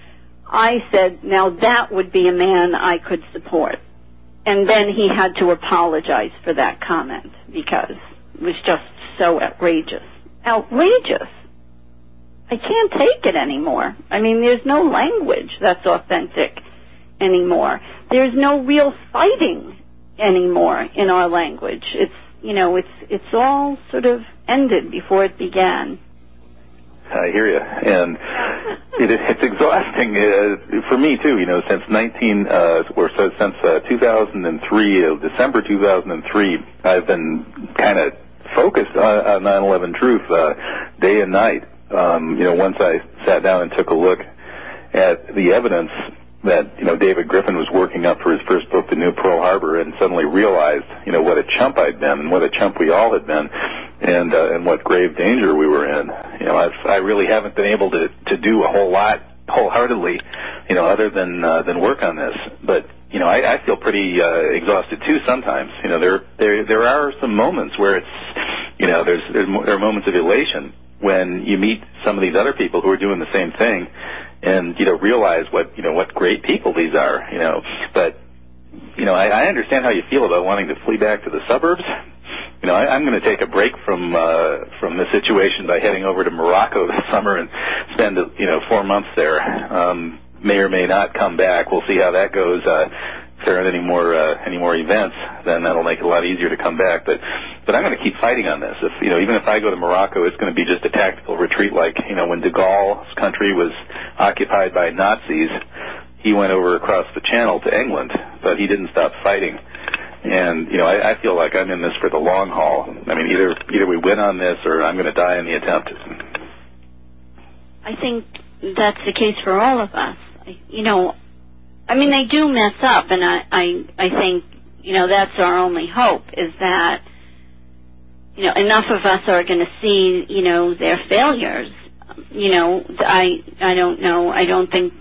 I said, now that would be a man I could support. And then he had to apologize for that comment because it was just so outrageous. Outrageous. I can't take it anymore. I mean, there's no language that's authentic anymore. There's no real fighting anymore in our language. It's, you know, it's all sort of ended before it began. I hear you, and it's exhausting for me too. You know, since 2003, December 2003, I've been kind of focused on 9/11 truth day and night. You know, once I sat down and took a look at the evidence that, you know, David Griffin was working up for his first book, The New Pearl Harbor, and suddenly realized, you know, what a chump I'd been and what a chump we all had been, and what grave danger we were in. You know, I really haven't been able to do a whole lot wholeheartedly, you know, other than work on this. But, you know, I feel pretty exhausted too sometimes. You know, there are some moments where it's, you know, there are moments of elation when you meet some of these other people who are doing the same thing, and, you know, realize what great people these are, you know. But, you know, I understand how you feel about wanting to flee back to the suburbs. You know, I'm going to take a break from the situation by heading over to Morocco this summer and spend, 4 months there. May or may not come back. We'll see how that goes. If there aren't any more events, then that'll make it a lot easier to come back. But I'm going to keep fighting on this. If, even if I go to Morocco, it's going to be just a tactical retreat, like, when de Gaulle's country was occupied by Nazis. He went over across the channel to England, but he didn't stop fighting. And, I feel like I'm in this for the long haul. I mean, either we win on this or I'm going to die in the attempt. I think that's the case for all of us. They do mess up, and I think, that's our only hope, is that, enough of us are going to see, their failures. I don't know. I don't think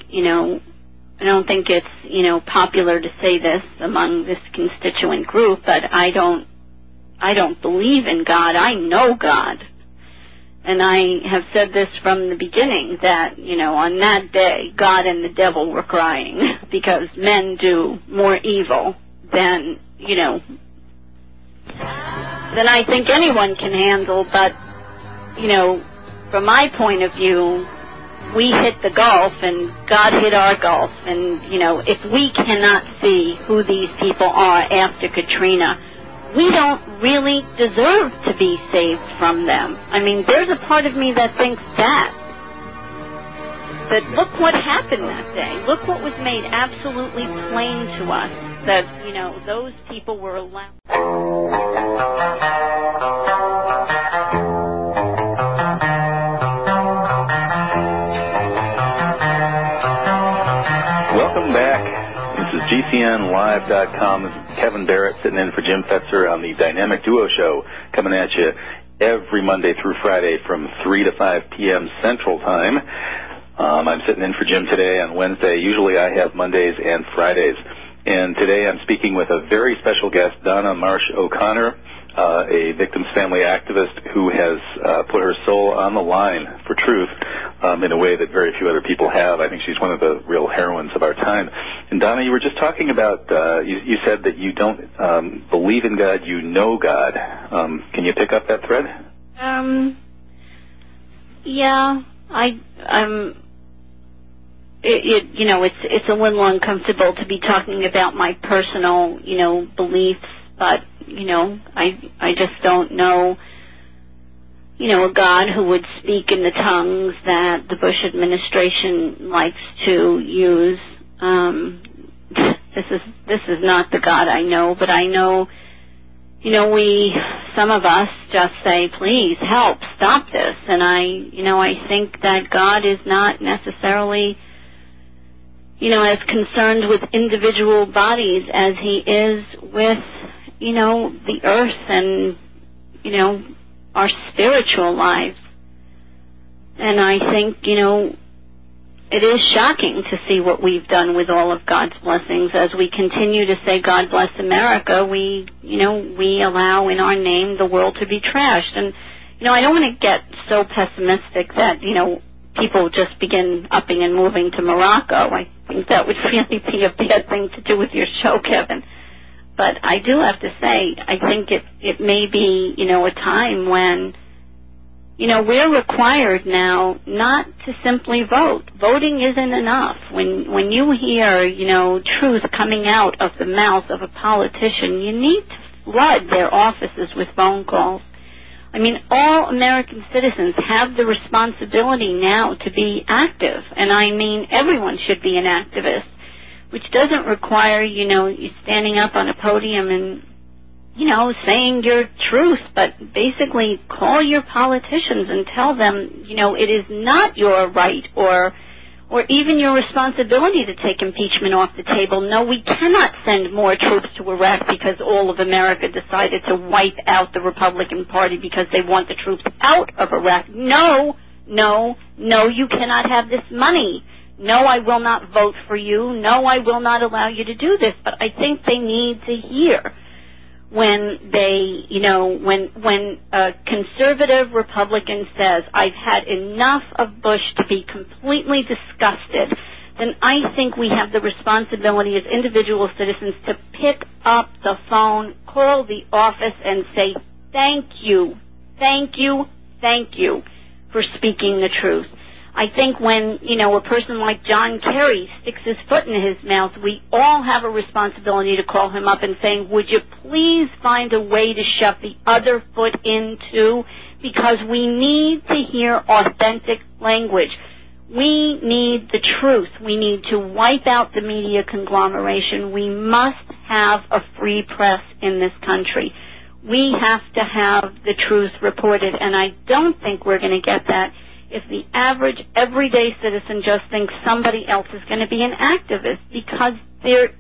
it's, popular to say this among this constituent group, but I don't believe in God. I know God. And I have said this from the beginning, that, on that day, God and the devil were crying because men do more evil than I think anyone can handle. But, from my point of view, we hit the Gulf and God hit our Gulf. And, if we cannot see who these people are after Katrina, we don't really deserve to be saved from them. I mean, there's a part of me that thinks that. But look what happened that day. Look what was made absolutely plain to us, that, those people were allowed. Welcome back. This is GCNlive.com. This is Kevin Barrett sitting in for Jim Fetzer on the Dynamic Duo Show, coming at you every Monday through Friday from 3 to 5 p.m. Central Time. I'm sitting in for Jim today on Wednesday. Usually I have Mondays and Fridays. And today I'm speaking with a very special guest, Donna Marsh O'Connor, a victim's family activist who has put her soul on the line for truth in a way that very few other people have. I think she's one of the real heroines of our time. And Donna, you were just talking about, you said that you don't believe in God, you know God. Can you pick up that thread? Yeah, it's a little uncomfortable to be talking about my personal, beliefs, but, I just don't know, a God who would speak in the tongues that the Bush administration likes to use. This is not the God I know, but I know, some of us just say, please help, stop this. And I think that God is not necessarily, as concerned with individual bodies as he is with, the earth and, our spiritual lives. And I think, it is shocking to see what we've done with all of God's blessings. As we continue to say, God bless America, we allow in our name the world to be trashed. And, I don't want to get so pessimistic that, people just begin upping and moving to Morocco. I think that would really be a bad thing to do with your show, Kevin. But I do have to say, I think it may be, a time when, we're required now not to simply vote. Voting isn't enough. When you hear, truth coming out of the mouth of a politician, you need to flood their offices with phone calls. I mean, all American citizens have the responsibility now to be active. And I mean, everyone should be an activist, which doesn't require, you standing up on a podium and, saying your truth, but basically call your politicians and tell them, it is not your right or even your responsibility to take impeachment off the table. No, we cannot send more troops to Iraq because all of America decided to wipe out the Republican Party because they want the troops out of Iraq. No, you cannot have this money. No, I will not vote for you. No, I will not allow you to do this. But I think they need to hear when they, when a conservative Republican says, I've had enough of Bush to be completely disgusted, then I think we have the responsibility as individual citizens to pick up the phone, call the office, and say, thank you for speaking the truth. I think when, a person like John Kerry sticks his foot in his mouth, we all have a responsibility to call him up and saying, would you please find a way to shove the other foot in too? Because we need to hear authentic language. We need the truth. We need to wipe out the media conglomeration. We must have a free press in this country. We have to have the truth reported, and I don't think we're going to get that if the average, everyday citizen just thinks somebody else is going to be an activist, because they're,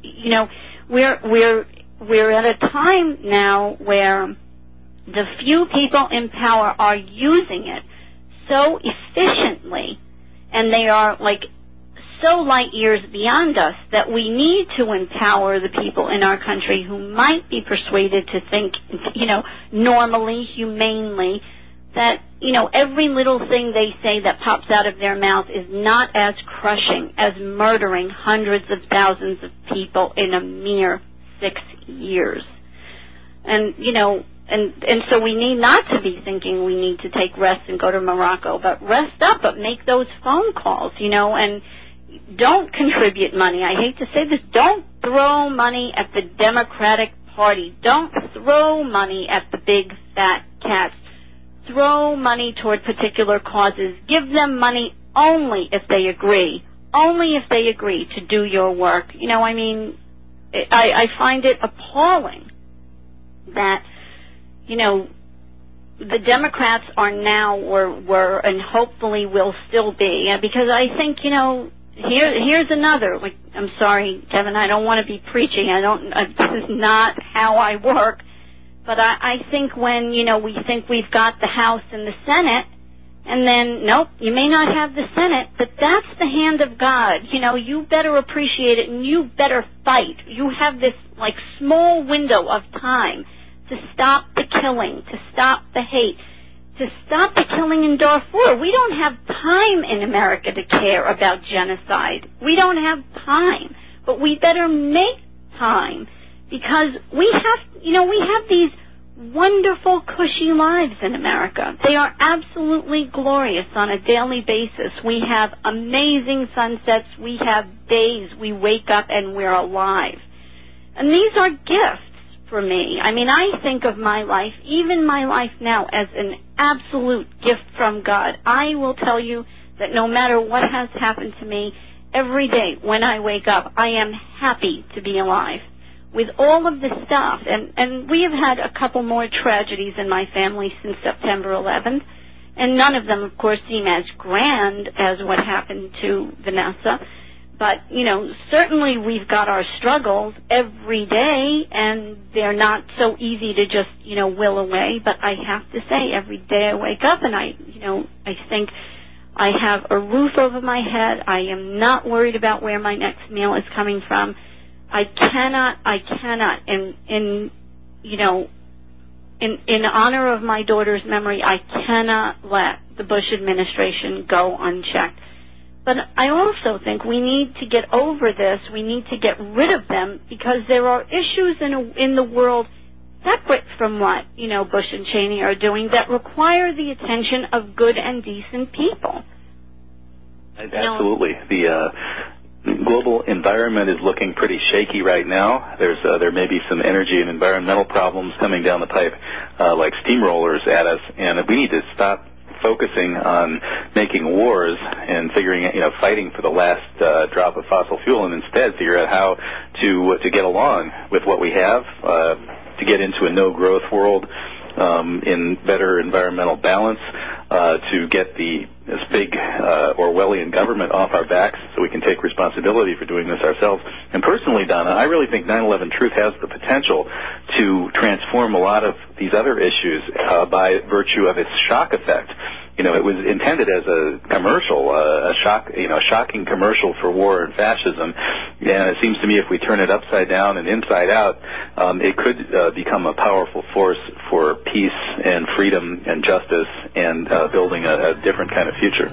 we're at a time now where the few people in power are using it so efficiently, and they are like so light years beyond us, that we need to empower the people in our country who might be persuaded to think, normally, humanely, that, every little thing they say that pops out of their mouth is not as crushing as murdering hundreds of thousands of people in a mere 6 years. And, and so we need not to be thinking we need to take rest and go to Morocco, but rest up, but make those phone calls, and don't contribute money. I hate to say this, don't throw money at the Democratic Party. Don't throw money at the big fat cats. Throw money toward particular causes. Give them money only if they agree. Only if they agree to do your work. I find it appalling that, the Democrats are now or were and hopefully will still be, because I think, here's another, I'm sorry, Kevin, I don't want to be preaching. This is not how I work. But I think when, we think we've got the House and the Senate, and then, nope, you may not have the Senate, but that's the hand of God. You better appreciate it, and you better fight. You have this, small window of time to stop the killing, to stop the hate, to stop the killing in Darfur. We don't have time in America to care about genocide. We don't have time, but we better make time. Because we have these wonderful, cushy lives in America. They are absolutely glorious on a daily basis. We have amazing sunsets. We have days we wake up and we're alive. And these are gifts for me. I think of my life, even my life now, as an absolute gift from God. I will tell you that no matter what has happened to me, every day when I wake up, I am happy to be alive. With all of this stuff, and we have had a couple more tragedies in my family since September 11th, and none of them, of course, seem as grand as what happened to Vanessa. But, certainly we've got our struggles every day, and they're not so easy to just, will away. But I have to say, every day I wake up and I think I have a roof over my head. I am not worried about where my next meal is coming from. I cannot, in honor of my daughter's memory, I cannot let the Bush administration go unchecked. But I also think we need to get over this. We need to get rid of them because there are issues in the world separate from what, Bush and Cheney are doing that require the attention of good and decent people. Absolutely. The global environment is looking pretty shaky right now. There may be some energy and environmental problems coming down the pipe like steamrollers at us, and we need to stop focusing on making wars and fighting for the last drop of fossil fuel, and instead figure out how to get along with what we have, to get into a no-growth world in better environmental balance, to get this big Orwellian government off our backs so we can take responsibility for doing this ourselves. And personally, Donna, I really think 9/11 Truth has the potential to transform a lot of these other issues by virtue of its shock effect. It was intended as a commercial, a shocking commercial for war and fascism. And it seems to me if we turn it upside down and inside out, it could become a powerful force for peace and freedom and justice and building a different kind of future.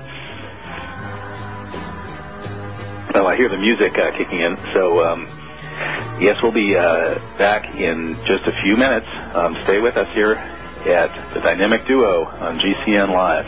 Oh, I hear the music kicking in. So, yes, we'll be back in just a few minutes. Stay with us here at the Dynamic Duo on GCN Live.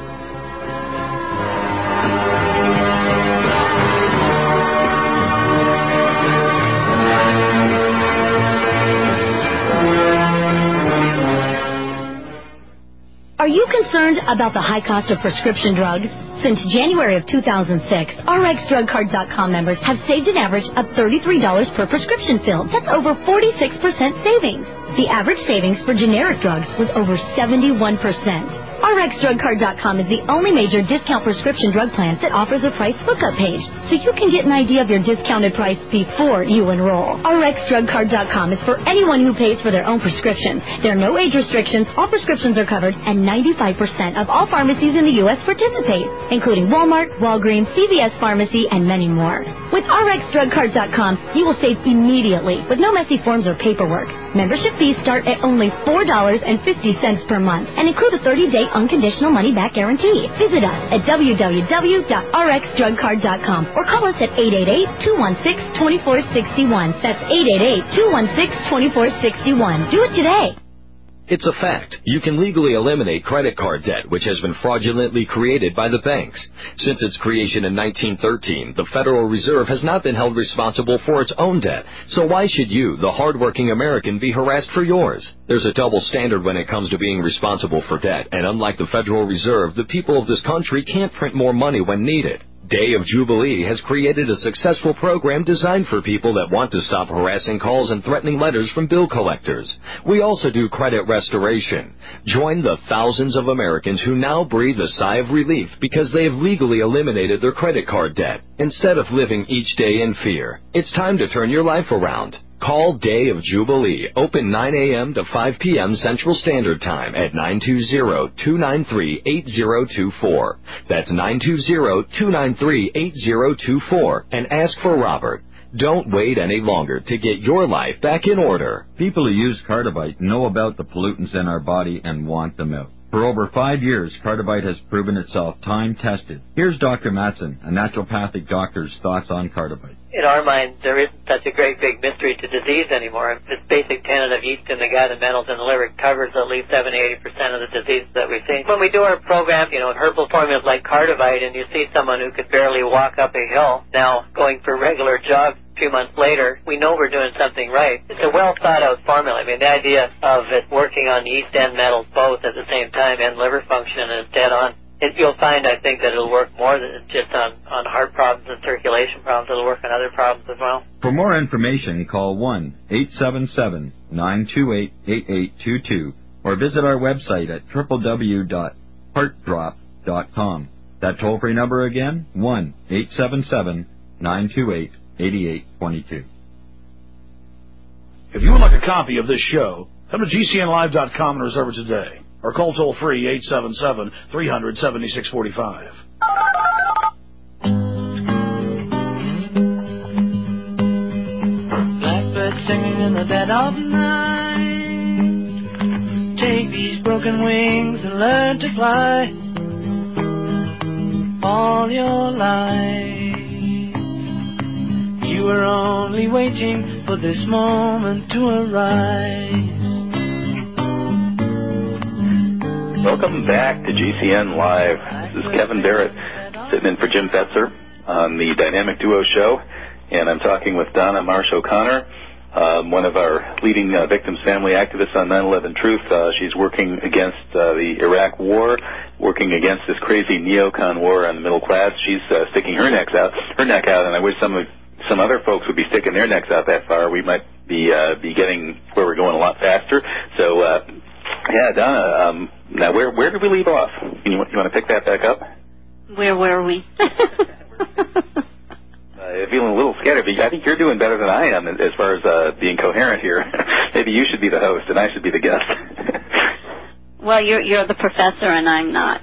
Are you concerned about the high cost of prescription drugs? Since January of 2006, RxDrugCard.com members have saved an average of $33 per prescription fill. That's over 46% savings. The average savings for generic drugs was over 71%. RxDrugCard.com is the only major discount prescription drug plan that offers a price lookup page, so you can get an idea of your discounted price before you enroll. RxDrugCard.com is for anyone who pays for their own prescriptions. There are no age restrictions, all prescriptions are covered, and 95% of all pharmacies in the U.S. participate, including Walmart, Walgreens, CVS Pharmacy, and many more. With RxDrugCard.com, you will save immediately with no messy forms or paperwork. Membership fees start at only $4.50 per month and include a 30-day unconditional money-back guarantee. Visit us at www.rxdrugcard.com or call us at 888-216-2461. That's 888-216-2461. Do it today. It's a fact. You can legally eliminate credit card debt, which has been fraudulently created by the banks. Since its creation in 1913, the Federal Reserve has not been held responsible for its own debt. So why should you, the hardworking American, be harassed for yours? There's a double standard when it comes to being responsible for debt, and unlike the Federal Reserve, the people of this country can't print more money when needed. Day of Jubilee has created a successful program designed for people that want to stop harassing calls and threatening letters from bill collectors. We also do credit restoration. Join the thousands of Americans who now breathe a sigh of relief because they have legally eliminated their credit card debt instead of living each day in fear. It's time to turn your life around. Call Day of Jubilee, open 9 a.m. to 5 p.m. Central Standard Time at 920-293-8024. That's 920-293-8024, and ask for Robert. Don't wait any longer to get your life back in order. People who use Cardivite know about the pollutants in our body and want them out. For over 5 years, Cardivite has proven itself time-tested. Here's Dr. Matson, a naturopathic doctor's thoughts on Cardivite. In our mind, there isn't such a great big mystery to disease anymore. This basic tenet of yeast in the gut and metals in the liver covers at least 70-80% of the diseases that we see. When we do our program, herbal formulas like Cardivite, and you see someone who could barely walk up a hill now going for regular jogs, a few months later, we know we're doing something right. It's a well-thought-out formula. I mean, the idea of it working on yeast and metals both at the same time and liver function is dead on. You'll find, I think, that it'll work more than just on heart problems and circulation problems. It'll work on other problems as well. For more information, call 1-877-928-8822 or visit our website at www.heartdrop.com. That toll-free number again, 1-877-928-8822. If you would like a copy of this show, come to GCNlive.com and reserve it today. Or call toll-free 877-300-7645. Blackbird singing in the dead of night. Take these broken wings and learn to fly. all your life. You were only waiting for this moment to arise. Welcome back to GCN Live. This is Kevin Barrett sitting in for Jim Fetzer on the Dynamic Duo Show, and I'm talking with Donna Marsh O'Connor, one of our leading victims family activists on 9/11 Truth. She's working against the Iraq War, working against this crazy neocon war on the middle class. She's sticking her neck out, and I wish some other folks would be sticking their necks out that far. We might be getting where we're going a lot faster. So, yeah, Donna, now where did we leave off? You want to pick that back up? Where were we? Feeling a little scattered, but I think you're doing better than I am as far as being coherent here. Maybe you should be the host and I should be the guest. Well, you're the professor and I'm not.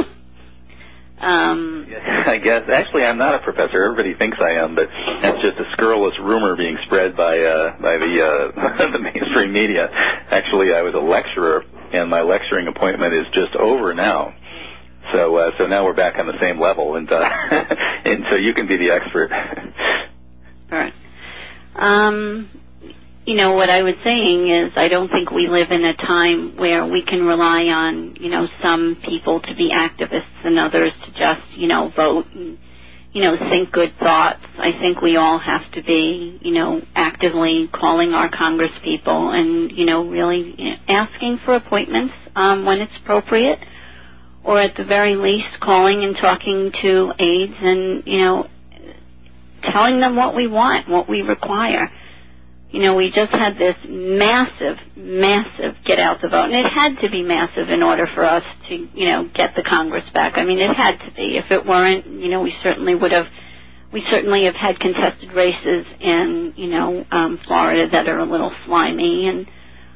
I guess. Actually, I'm not a professor. Everybody thinks I am, but that's just a scurrilous rumor being spread by the mainstream media. Actually, I was a lecturer, and my lecturing appointment is just over now. So now we're back on the same level, and so you can be the expert. All right. What I was saying is I don't think we live in a time where we can rely on, some people to be activists and others to just, vote and, think good thoughts. I think we all have to be, actively calling our Congress people and, really asking for appointments when it's appropriate, or at the very least calling and talking to aides and, telling them what we want, what we require. We just had this massive get out the vote, and it had to be massive in order for us to, get the Congress back. I mean, it had to be. If it weren't, we certainly have had contested races in, Florida that are a little slimy, and,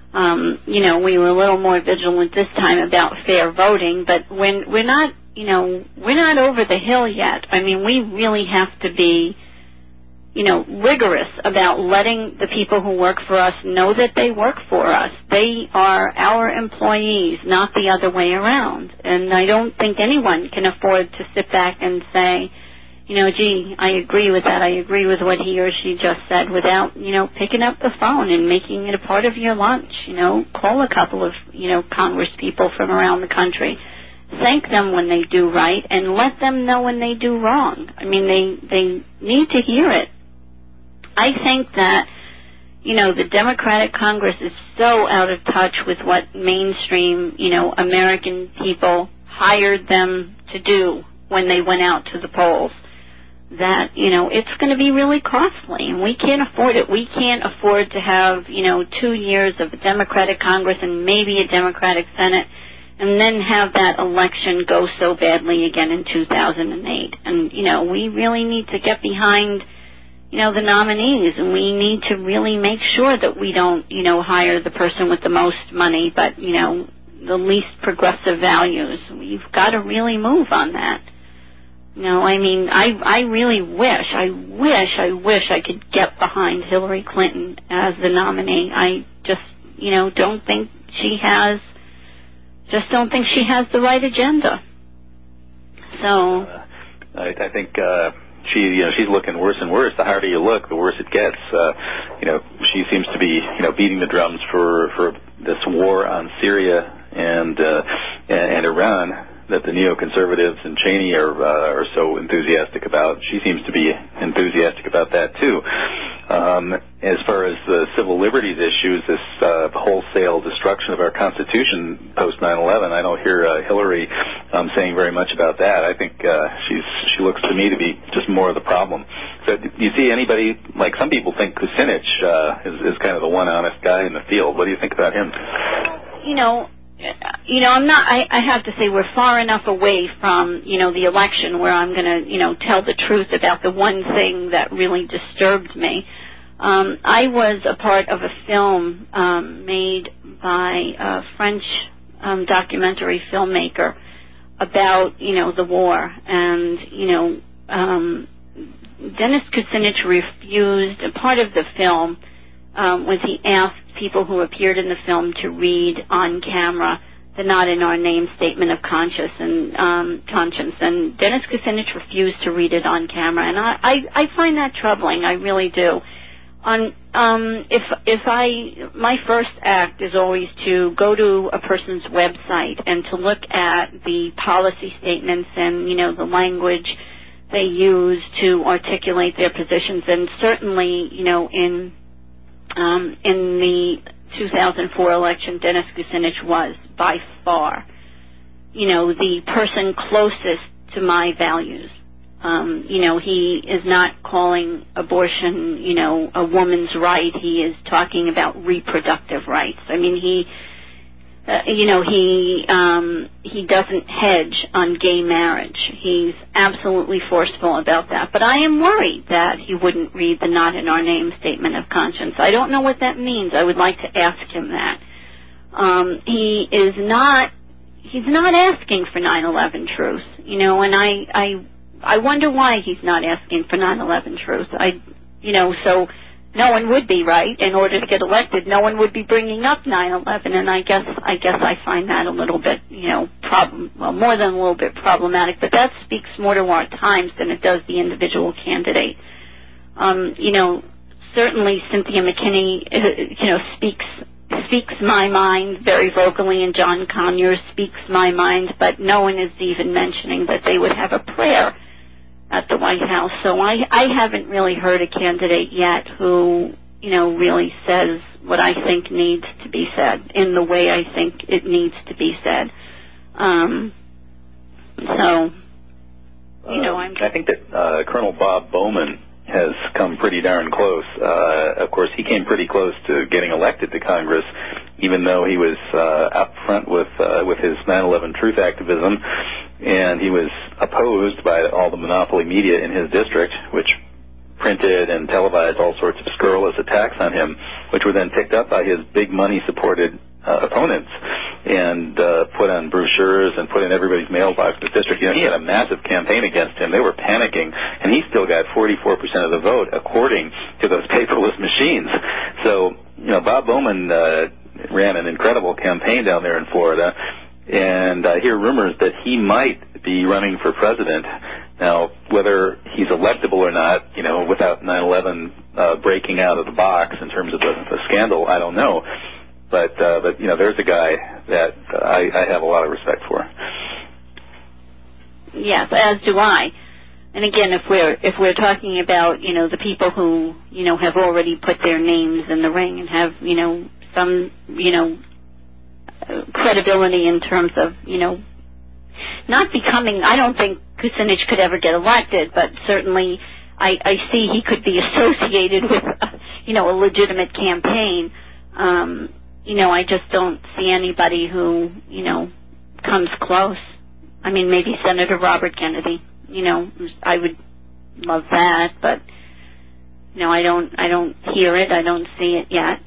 we were a little more vigilant this time about fair voting, but we're not over the hill yet. I mean, we really have to be, rigorous about letting the people who work for us know that they work for us. They are our employees, not the other way around. And I don't think anyone can afford to sit back and say, gee, I agree with that. I agree with what he or she just said without, picking up the phone and making it a part of your lunch. Call a couple of, Congress people from around the country. Thank them when they do right and let them know when they do wrong. I mean, they need to hear it. I think that, the Democratic Congress is so out of touch with what mainstream, American people hired them to do when they went out to the polls that, it's going to be really costly, and we can't afford it. We can't afford to have, 2 years of a Democratic Congress and maybe a Democratic Senate and then have that election go so badly again in 2008. And, we really need to get behind, the nominees, and we need to really make sure that we don't, hire the person with the most money, but, the least progressive values. We've got to really move on that. I really wish I could get behind Hillary Clinton as the nominee. I just, don't think she has the right agenda. So I think she's looking worse and worse. The harder you look, the worse it gets. She seems to be, beating the drums for this war on Syria and Iran that the neoconservatives and Cheney are so enthusiastic about. She seems to be enthusiastic about that too. As far as the civil liberties issues, this wholesale destruction of our Constitution post 9/11, I don't hear Hillary saying very much about that. I think she looks to me to be just more of the problem. So do you see anybody, like some people think Kucinich is kind of the one honest guy in the field. What do you think about him? I'm not, I have to say we're far enough away from, the election where I'm going to, tell the truth about the one thing that really disturbed me. I was a part of a film made by a French documentary filmmaker about, the war. And, Dennis Kucinich refused, a part of the film was he asked people who appeared in the film to read on camera the not in our name statement of conscience, and Dennis Kucinich refused to read it on camera, and I find that troubling. I really do. My first act is always to go to a person's website and to look at the policy statements and, the language they use to articulate their positions. And certainly, in the 2004 election, Dennis Kucinich was by far, the person closest to my values. He is not calling abortion, a woman's right. He is talking about reproductive rights. I mean, he doesn't hedge on gay marriage. He's absolutely forceful about that. But I am worried that he wouldn't read the not in our name statement of conscience. I don't know what that means. I would like to ask him that. He's not asking for 9/11 truth, and I wonder why he's not asking for 9/11 truth. So no one would be right. In order to get elected, no one would be bringing up 9/11, and I guess I find that a little bit, more than a little bit problematic. But that speaks more to our times than it does the individual candidate. Certainly Cynthia McKinney, speaks my mind very vocally, and John Conyers speaks my mind, but no one is even mentioning that they would have a prayer at the White House. So I haven't really heard a candidate yet who, really says what I think needs to be said in the way I think it needs to be said. I think that Colonel Bob Bowman has come pretty darn close. Of course, he came pretty close to getting elected to Congress, even though he was out front with his 9/11 truth activism, and he was opposed by all the monopoly media in his district, which printed and televised all sorts of scurrilous attacks on him, which were then picked up by his big money-supported opponents and put on brochures and put in everybody's mailbox in the district. He had a massive campaign against him. They were panicking, and he still got 44% of the vote, according to those paperless machines. So, Bob Bowman ran an incredible campaign down there in Florida, and I hear rumors that he might be running for president. Now, whether he's electable or not, without 9/11 breaking out of the box in terms of the scandal, I don't know. But there's a guy that I have a lot of respect for. Yes, as do I. And again, if we're talking about, the people who, have already put their names in the ring and have, some, credibility in terms of, not becoming, I don't think Kucinich could ever get elected, but certainly I see he could be associated with, a legitimate campaign. I just don't see anybody who, comes close. I mean, maybe Senator Robert Kennedy, I would love that, but, I don't hear it. I don't see it yet.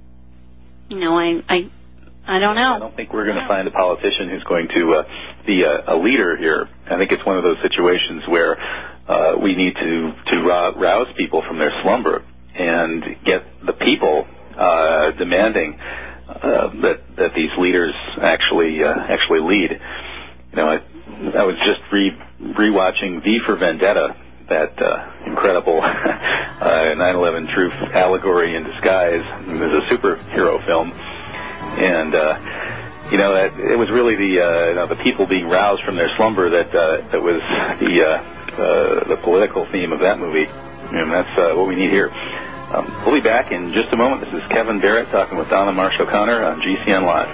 I don't know. I don't think we're going to find a politician who's going to be a leader here. I think it's one of those situations where we need to rouse people from their slumber and get the people demanding that these leaders actually lead. I was just rewatching V for Vendetta, that incredible 9/11 truth allegory in disguise. It was a superhero film, and it was really the people being roused from their slumber that was the political theme of that movie, and that's what we need here. We'll be back in just a moment. This is Kevin Barrett talking with Donna Marsh O'Connor on GCN Live.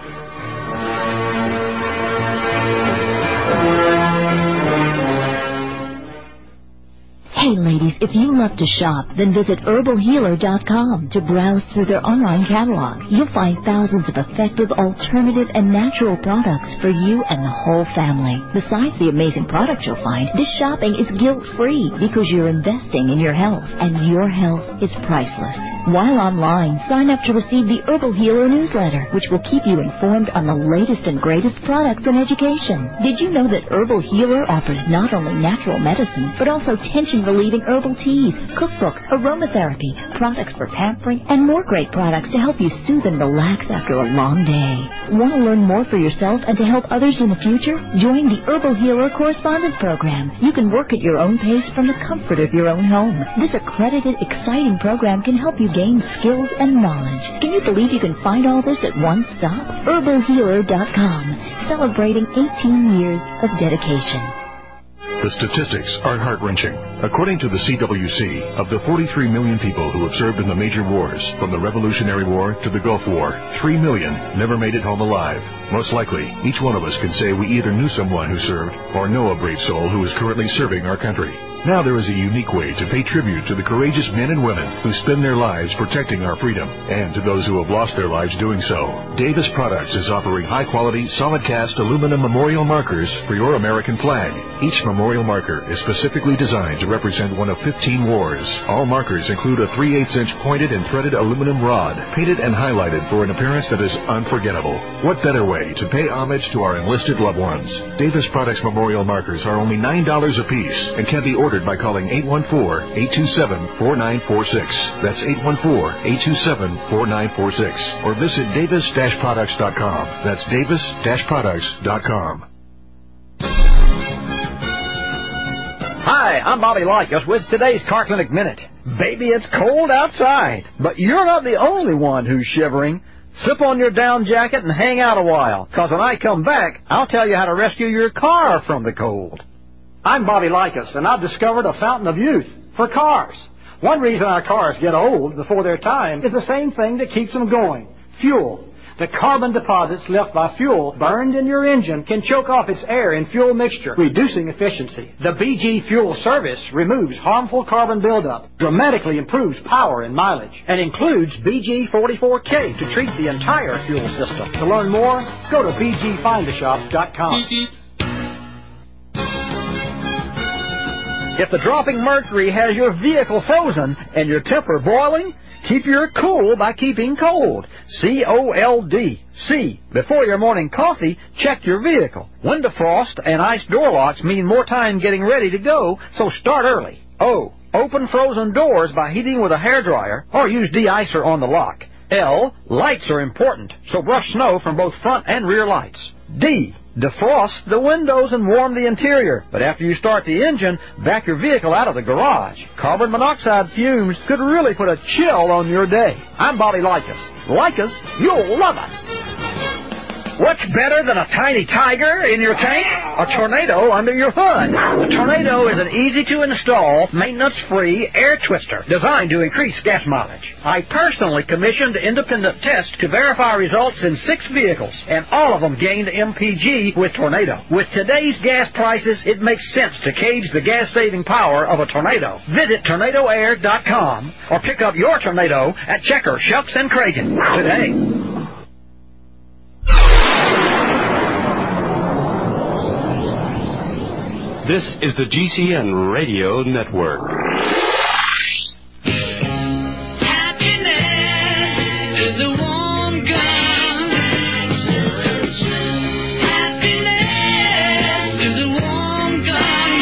Hey ladies, if you love to shop, then visit herbalhealer.com to browse through their online catalog. You'll find thousands of effective, alternative, and natural products for you and the whole family. Besides the amazing products you'll find, this shopping is guilt-free because you're investing in your health, and your health is priceless. While online, sign up to receive the Herbal Healer newsletter, which will keep you informed on the latest and greatest products and education. Did you know that Herbal Healer offers not only natural medicine, but also tension-relieving herbal teas, cookbooks, aromatherapy, products for pampering, and more great products to help you soothe and relax after a long day? Want to learn more for yourself and to help others in the future? Join the Herbal Healer Correspondent Program. You can work at your own pace from the comfort of your own home. This accredited, exciting program can help you gain skills and knowledge. Can you believe you can find all this at one stop? HerbalHealer.com, celebrating 18 years of dedication. The statistics are heart-wrenching. According to the CWC, of the 43 million people who have served in the major wars, from the Revolutionary War to the Gulf War, 3 million never made it home alive. Most likely, each one of us can say we either knew someone who served or know a brave soul who is currently serving our country. Now there is a unique way to pay tribute to the courageous men and women who spend their lives protecting our freedom, and to those who have lost their lives doing so. Davis Products is offering high-quality, solid-cast aluminum memorial markers for your American flag. Each memorial marker is specifically designed to represent one of 15 wars. All markers include a 3/8-inch pointed and threaded aluminum rod, painted and highlighted for an appearance that is unforgettable. What better way to pay homage to our enlisted loved ones? Davis Products memorial markers are only $9 a piece and can be ordered by calling 814-827-4946. That's 814-827-4946. Or visit davis-products.com. That's davis-products.com. Hi, I'm Bobby Likas with today's Car Clinic Minute. Baby, it's cold outside, but you're not the only one who's shivering. Slip on your down jacket and hang out a while, because when I come back, I'll tell you how to rescue your car from the cold. I'm Bobby Likas, and I've discovered a fountain of youth for cars. One reason our cars get old before their time is the same thing that keeps them going: fuel. The carbon deposits left by fuel burned in your engine can choke off its air and fuel mixture, reducing efficiency. The BG Fuel Service removes harmful carbon buildup, dramatically improves power and mileage, and includes BG44K to treat the entire fuel system. To learn more, go to bgfindashop.com. If the dropping mercury has your vehicle frozen and your temper boiling, keep your cool by keeping cold. C-O-L-D. C. Before your morning coffee, check your vehicle. Window frost and ice door locks mean more time getting ready to go, so start early. O. Open frozen doors by heating with a hairdryer or use de-icer on the lock. L. Lights are important, so brush snow from both front and rear lights. D. Defrost the windows and warm the interior, but after you start the engine, back your vehicle out of the garage. Carbon monoxide fumes could really put a chill on your day. I'm Bobby Likas. Like us, you'll love us. What's better than a tiny tiger in your tank? A Tornado under your hood. A Tornado is an easy-to-install, maintenance-free air twister designed to increase gas mileage. I personally commissioned independent tests to verify results in 6 vehicles, and all of them gained MPG with Tornado. With today's gas prices, it makes sense to cage the gas-saving power of a Tornado. Visit TornadoAir.com or pick up your Tornado at Checker, Shucks, and Cragen today. This is the GCN Radio Network. Happiness is a warm gun. Happiness is a warm gun,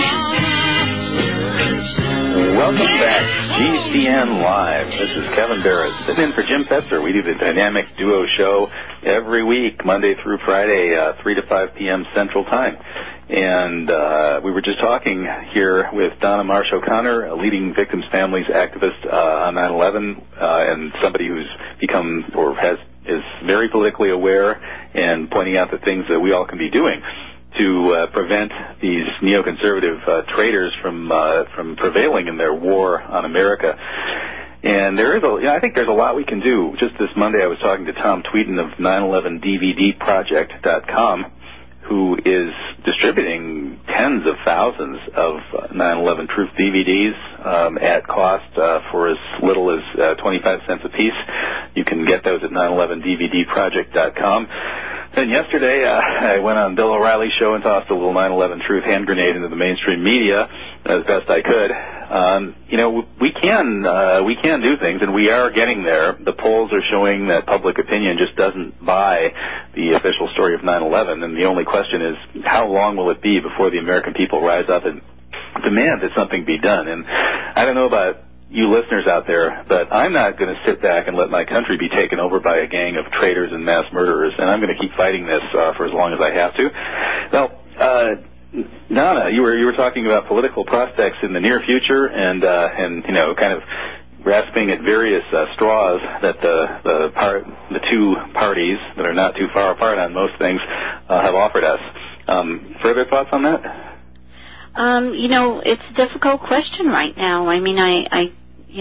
mama. Welcome back, GCN Live. This is Kevin Barrett, sitting in for Jim Fetzer. We do the Dynamic Duo Show every week, Monday through Friday, 3 to 5 p.m. Central Time. And we were just talking here with Donna Marsh O'Connor, a leading victims' families activist on 9/11, and somebody who's become or is very politically aware and pointing out the things that we all can be doing to prevent these neoconservative traitors from prevailing in their war on America. And there is I think there's a lot we can do. Just this Monday, I was talking to Tom Tweeden of 9/11DVDproject.com, who is distributing tens of thousands of 9/11 Truth DVDs at cost for as little as 25 cents a piece. You can get those at 9/11DVDproject.com. Then yesterday, I went on Bill O'Reilly's show and tossed a little 9/11 Truth hand grenade into the mainstream media as best I could. We can do things, and we are getting there. The polls are showing that public opinion just doesn't buy the official story of 9/11, and the only question is, how long will it be before the American people rise up and demand that something be done? And I don't know about you listeners out there, but I'm not going to sit back and let my country be taken over by a gang of traitors and mass murderers, and I'm going to keep fighting this for as long as I have to. Now, Donna, you were talking about political prospects in the near future, and kind of grasping at various straws that the two parties that are not too far apart on most things have offered us. Further thoughts on that? It's a difficult question right now. I mean, I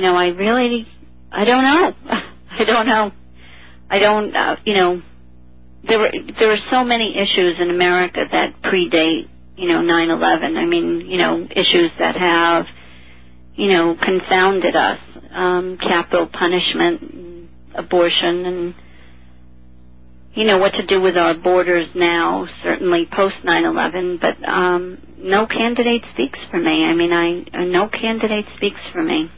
don't know. I don't know. There are so many issues in America that predate, 9/11. I mean, issues that have, confounded us, capital punishment, abortion, and, what to do with our borders now, certainly post 9/11, but no candidate speaks for me. I mean, no candidate speaks for me.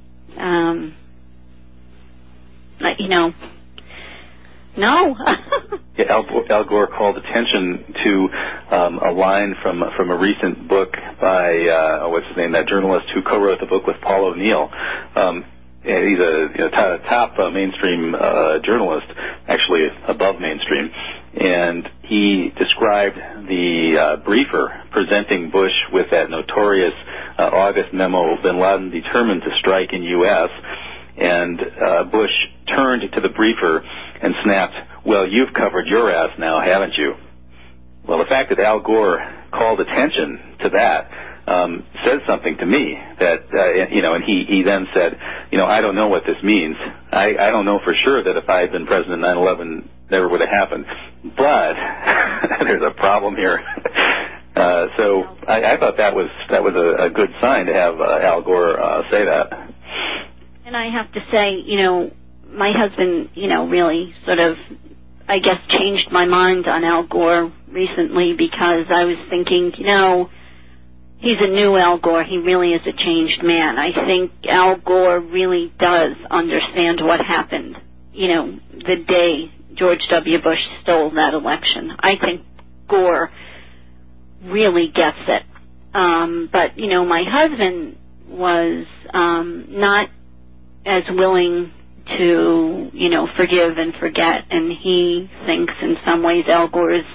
No. Al Gore called attention to a line from a recent book by what's his name, that journalist who co-wrote the book with Paul O'Neill. He's a top mainstream journalist, actually above mainstream, and he described the briefer presenting Bush with that notorious August memo, "Bin Laden determined to strike in U.S." And Bush turned to the briefer and snapped, "Well, you've covered your ass now, haven't you?" Well, the fact that Al Gore called attention to that says something to me that, and he then said, I don't know what this means. I don't know for sure that if I had been president, 9/11 never would have happened. But there's a problem here. So I thought that was a good sign to have Al Gore say that. And I have to say, my husband, really sort of, I guess, changed my mind on Al Gore recently, because I was thinking, he's a new Al Gore. He really is a changed man. I think Al Gore really does understand what happened, the day George W. Bush stole that election. I think Gore really gets it. But, my husband was not as willing to, forgive and forget, and he thinks in some ways Al Gore is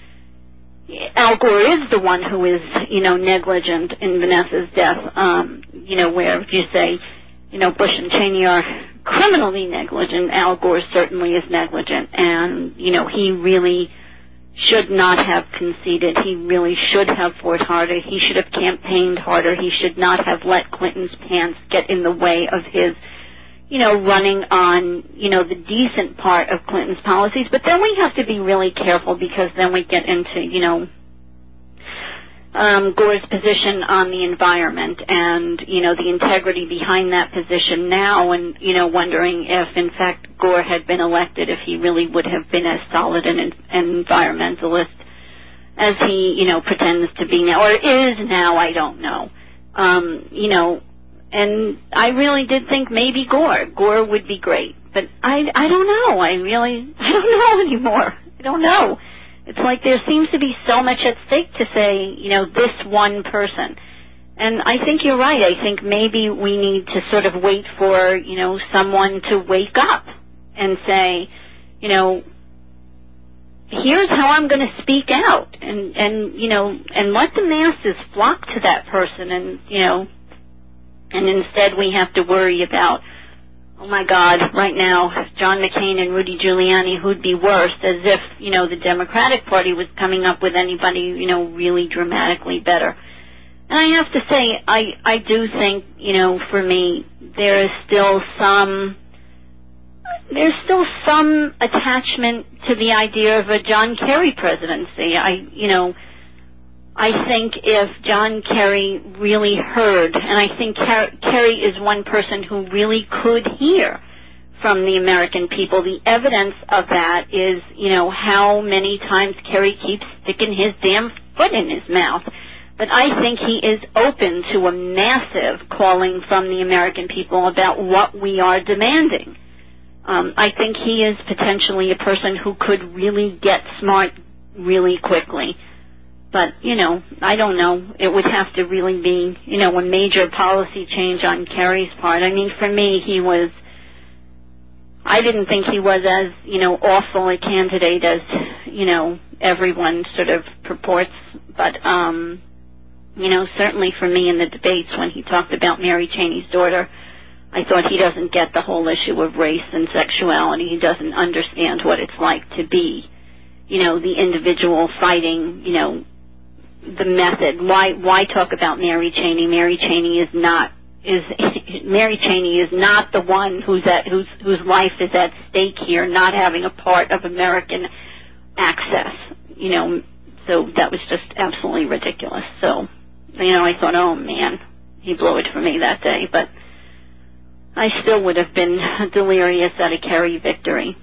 the one who is, negligent in Vanessa's death, where if you say, Bush and Cheney are criminally negligent, Al Gore certainly is negligent, and, he really should not have conceded. He really should have fought harder. He should have campaigned harder. He should not have let Clinton's pants get in the way of his, running on, the decent part of Clinton's policies. But then we have to be really careful, because then we get into, Gore's position on the environment and, the integrity behind that position now, and, wondering if, in fact, Gore had been elected, if he really would have been as solid an environmentalist as he, pretends to be now, or is now, I don't know. And I really did think maybe Gore would be great. But I don't know. I don't know anymore. I don't know. It's like there seems to be so much at stake to say, this one person. And I think you're right. I think maybe we need to sort of wait for, someone to wake up and say, here's how I'm going to speak out, and let the masses flock to that person, and instead we have to worry about, oh my God, right now, John McCain and Rudy Giuliani, who'd be worse, as if, the Democratic Party was coming up with anybody, really dramatically better. And I have to say, I do think, for me, there's still some attachment to the idea of a John Kerry presidency. I think if John Kerry really heard, and I think Kerry is one person who really could hear from the American people. The evidence of that is, how many times Kerry keeps sticking his damn foot in his mouth. But I think he is open to a massive calling from the American people about what we are demanding. I think he is potentially a person who could really get smart really quickly. But, I don't know. It would have to really be, a major policy change on Kerry's part. I mean, for me, I didn't think he was as, awful a candidate as, everyone sort of purports. But, certainly for me in the debates when he talked about Mary Cheney's daughter, I thought he doesn't get the whole issue of race and sexuality. He doesn't understand what it's like to be, the individual fighting, the method. Why talk about Mary Cheney? Mary Cheney is not the one whose life is at stake here, not having a part of American access. So that was just absolutely ridiculous. So, I thought, oh man, he blew it for me that day. But I still would have been delirious at a Kerry victory.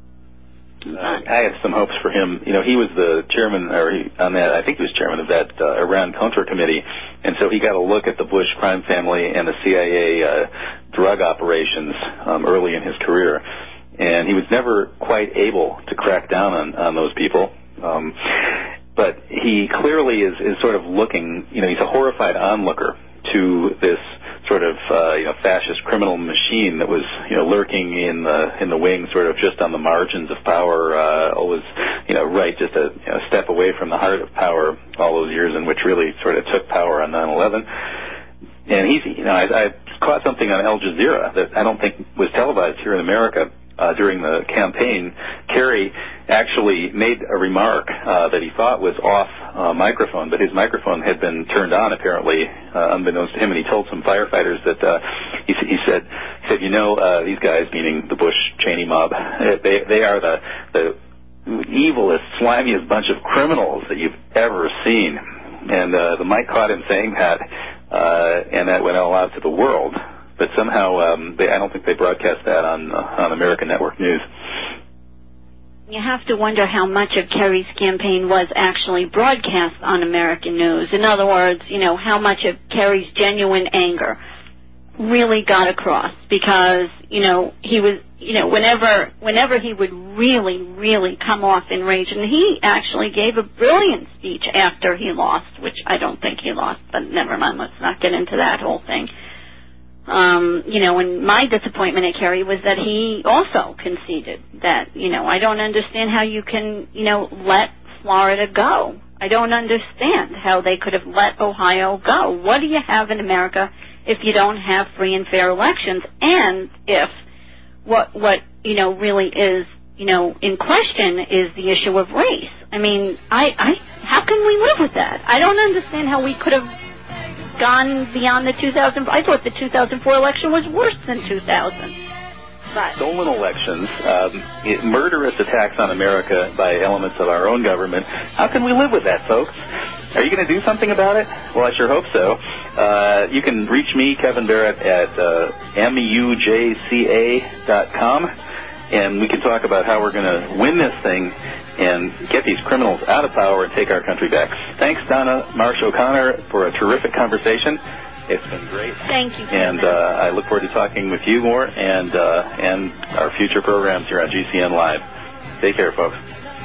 I have some hopes for him. He was the chairman, I think he was chairman of that Iran-Contra committee, and so he got a look at the Bush crime family and the CIA drug operations early in his career, and he was never quite able to crack down on those people. But he clearly is sort of looking, he's a horrified onlooker to this sort of fascist criminal machine that was lurking in the wings, sort of just on the margins of power, always right just a step away from the heart of power all those years in which really sort of took power on 9/11. And he's I caught something on Al Jazeera that I don't think was televised here in America during the campaign. Kerry actually made a remark that he thought was off microphone, but his microphone had been turned on apparently, unbeknownst to him, and he told some firefighters that he said these guys, meaning the Bush-Cheney mob, they are the evilest, slimiest bunch of criminals that you've ever seen. And the mic caught him saying that, and that went all out to the world. But somehow, I don't think they broadcast that on American Network News. You have to wonder how much of Kerry's campaign was actually broadcast on American news. In other words, how much of Kerry's genuine anger really got across. Because, he was, whenever he would really, really come off in rage, and he actually gave a brilliant speech after he lost, which I don't think he lost, but never mind, let's not get into that whole thing. And my disappointment at Kerry was that he also conceded that, I don't understand how you can, let Florida go. I don't understand how they could have let Ohio go. What do you have in America if you don't have free and fair elections? And if what really is, in question is the issue of race. I mean, how can we live with that? I don't understand how we could have gone beyond the 2000. I thought the 2004 election was worse than 2000. But stolen elections, murderous attacks on America by elements of our own government. How can we live with that, folks? Are you going to do something about it? Well, I sure hope so. You can reach me, Kevin Barrett, at mujca.com, and we can talk about how we're going to win this thing and get these criminals out of power and take our country back. Thanks, Donna Marsh O'Connor, for a terrific conversation. It's been great. Thank you. And I look forward to talking with you more and our future programs here on GCN Live. Take care, folks.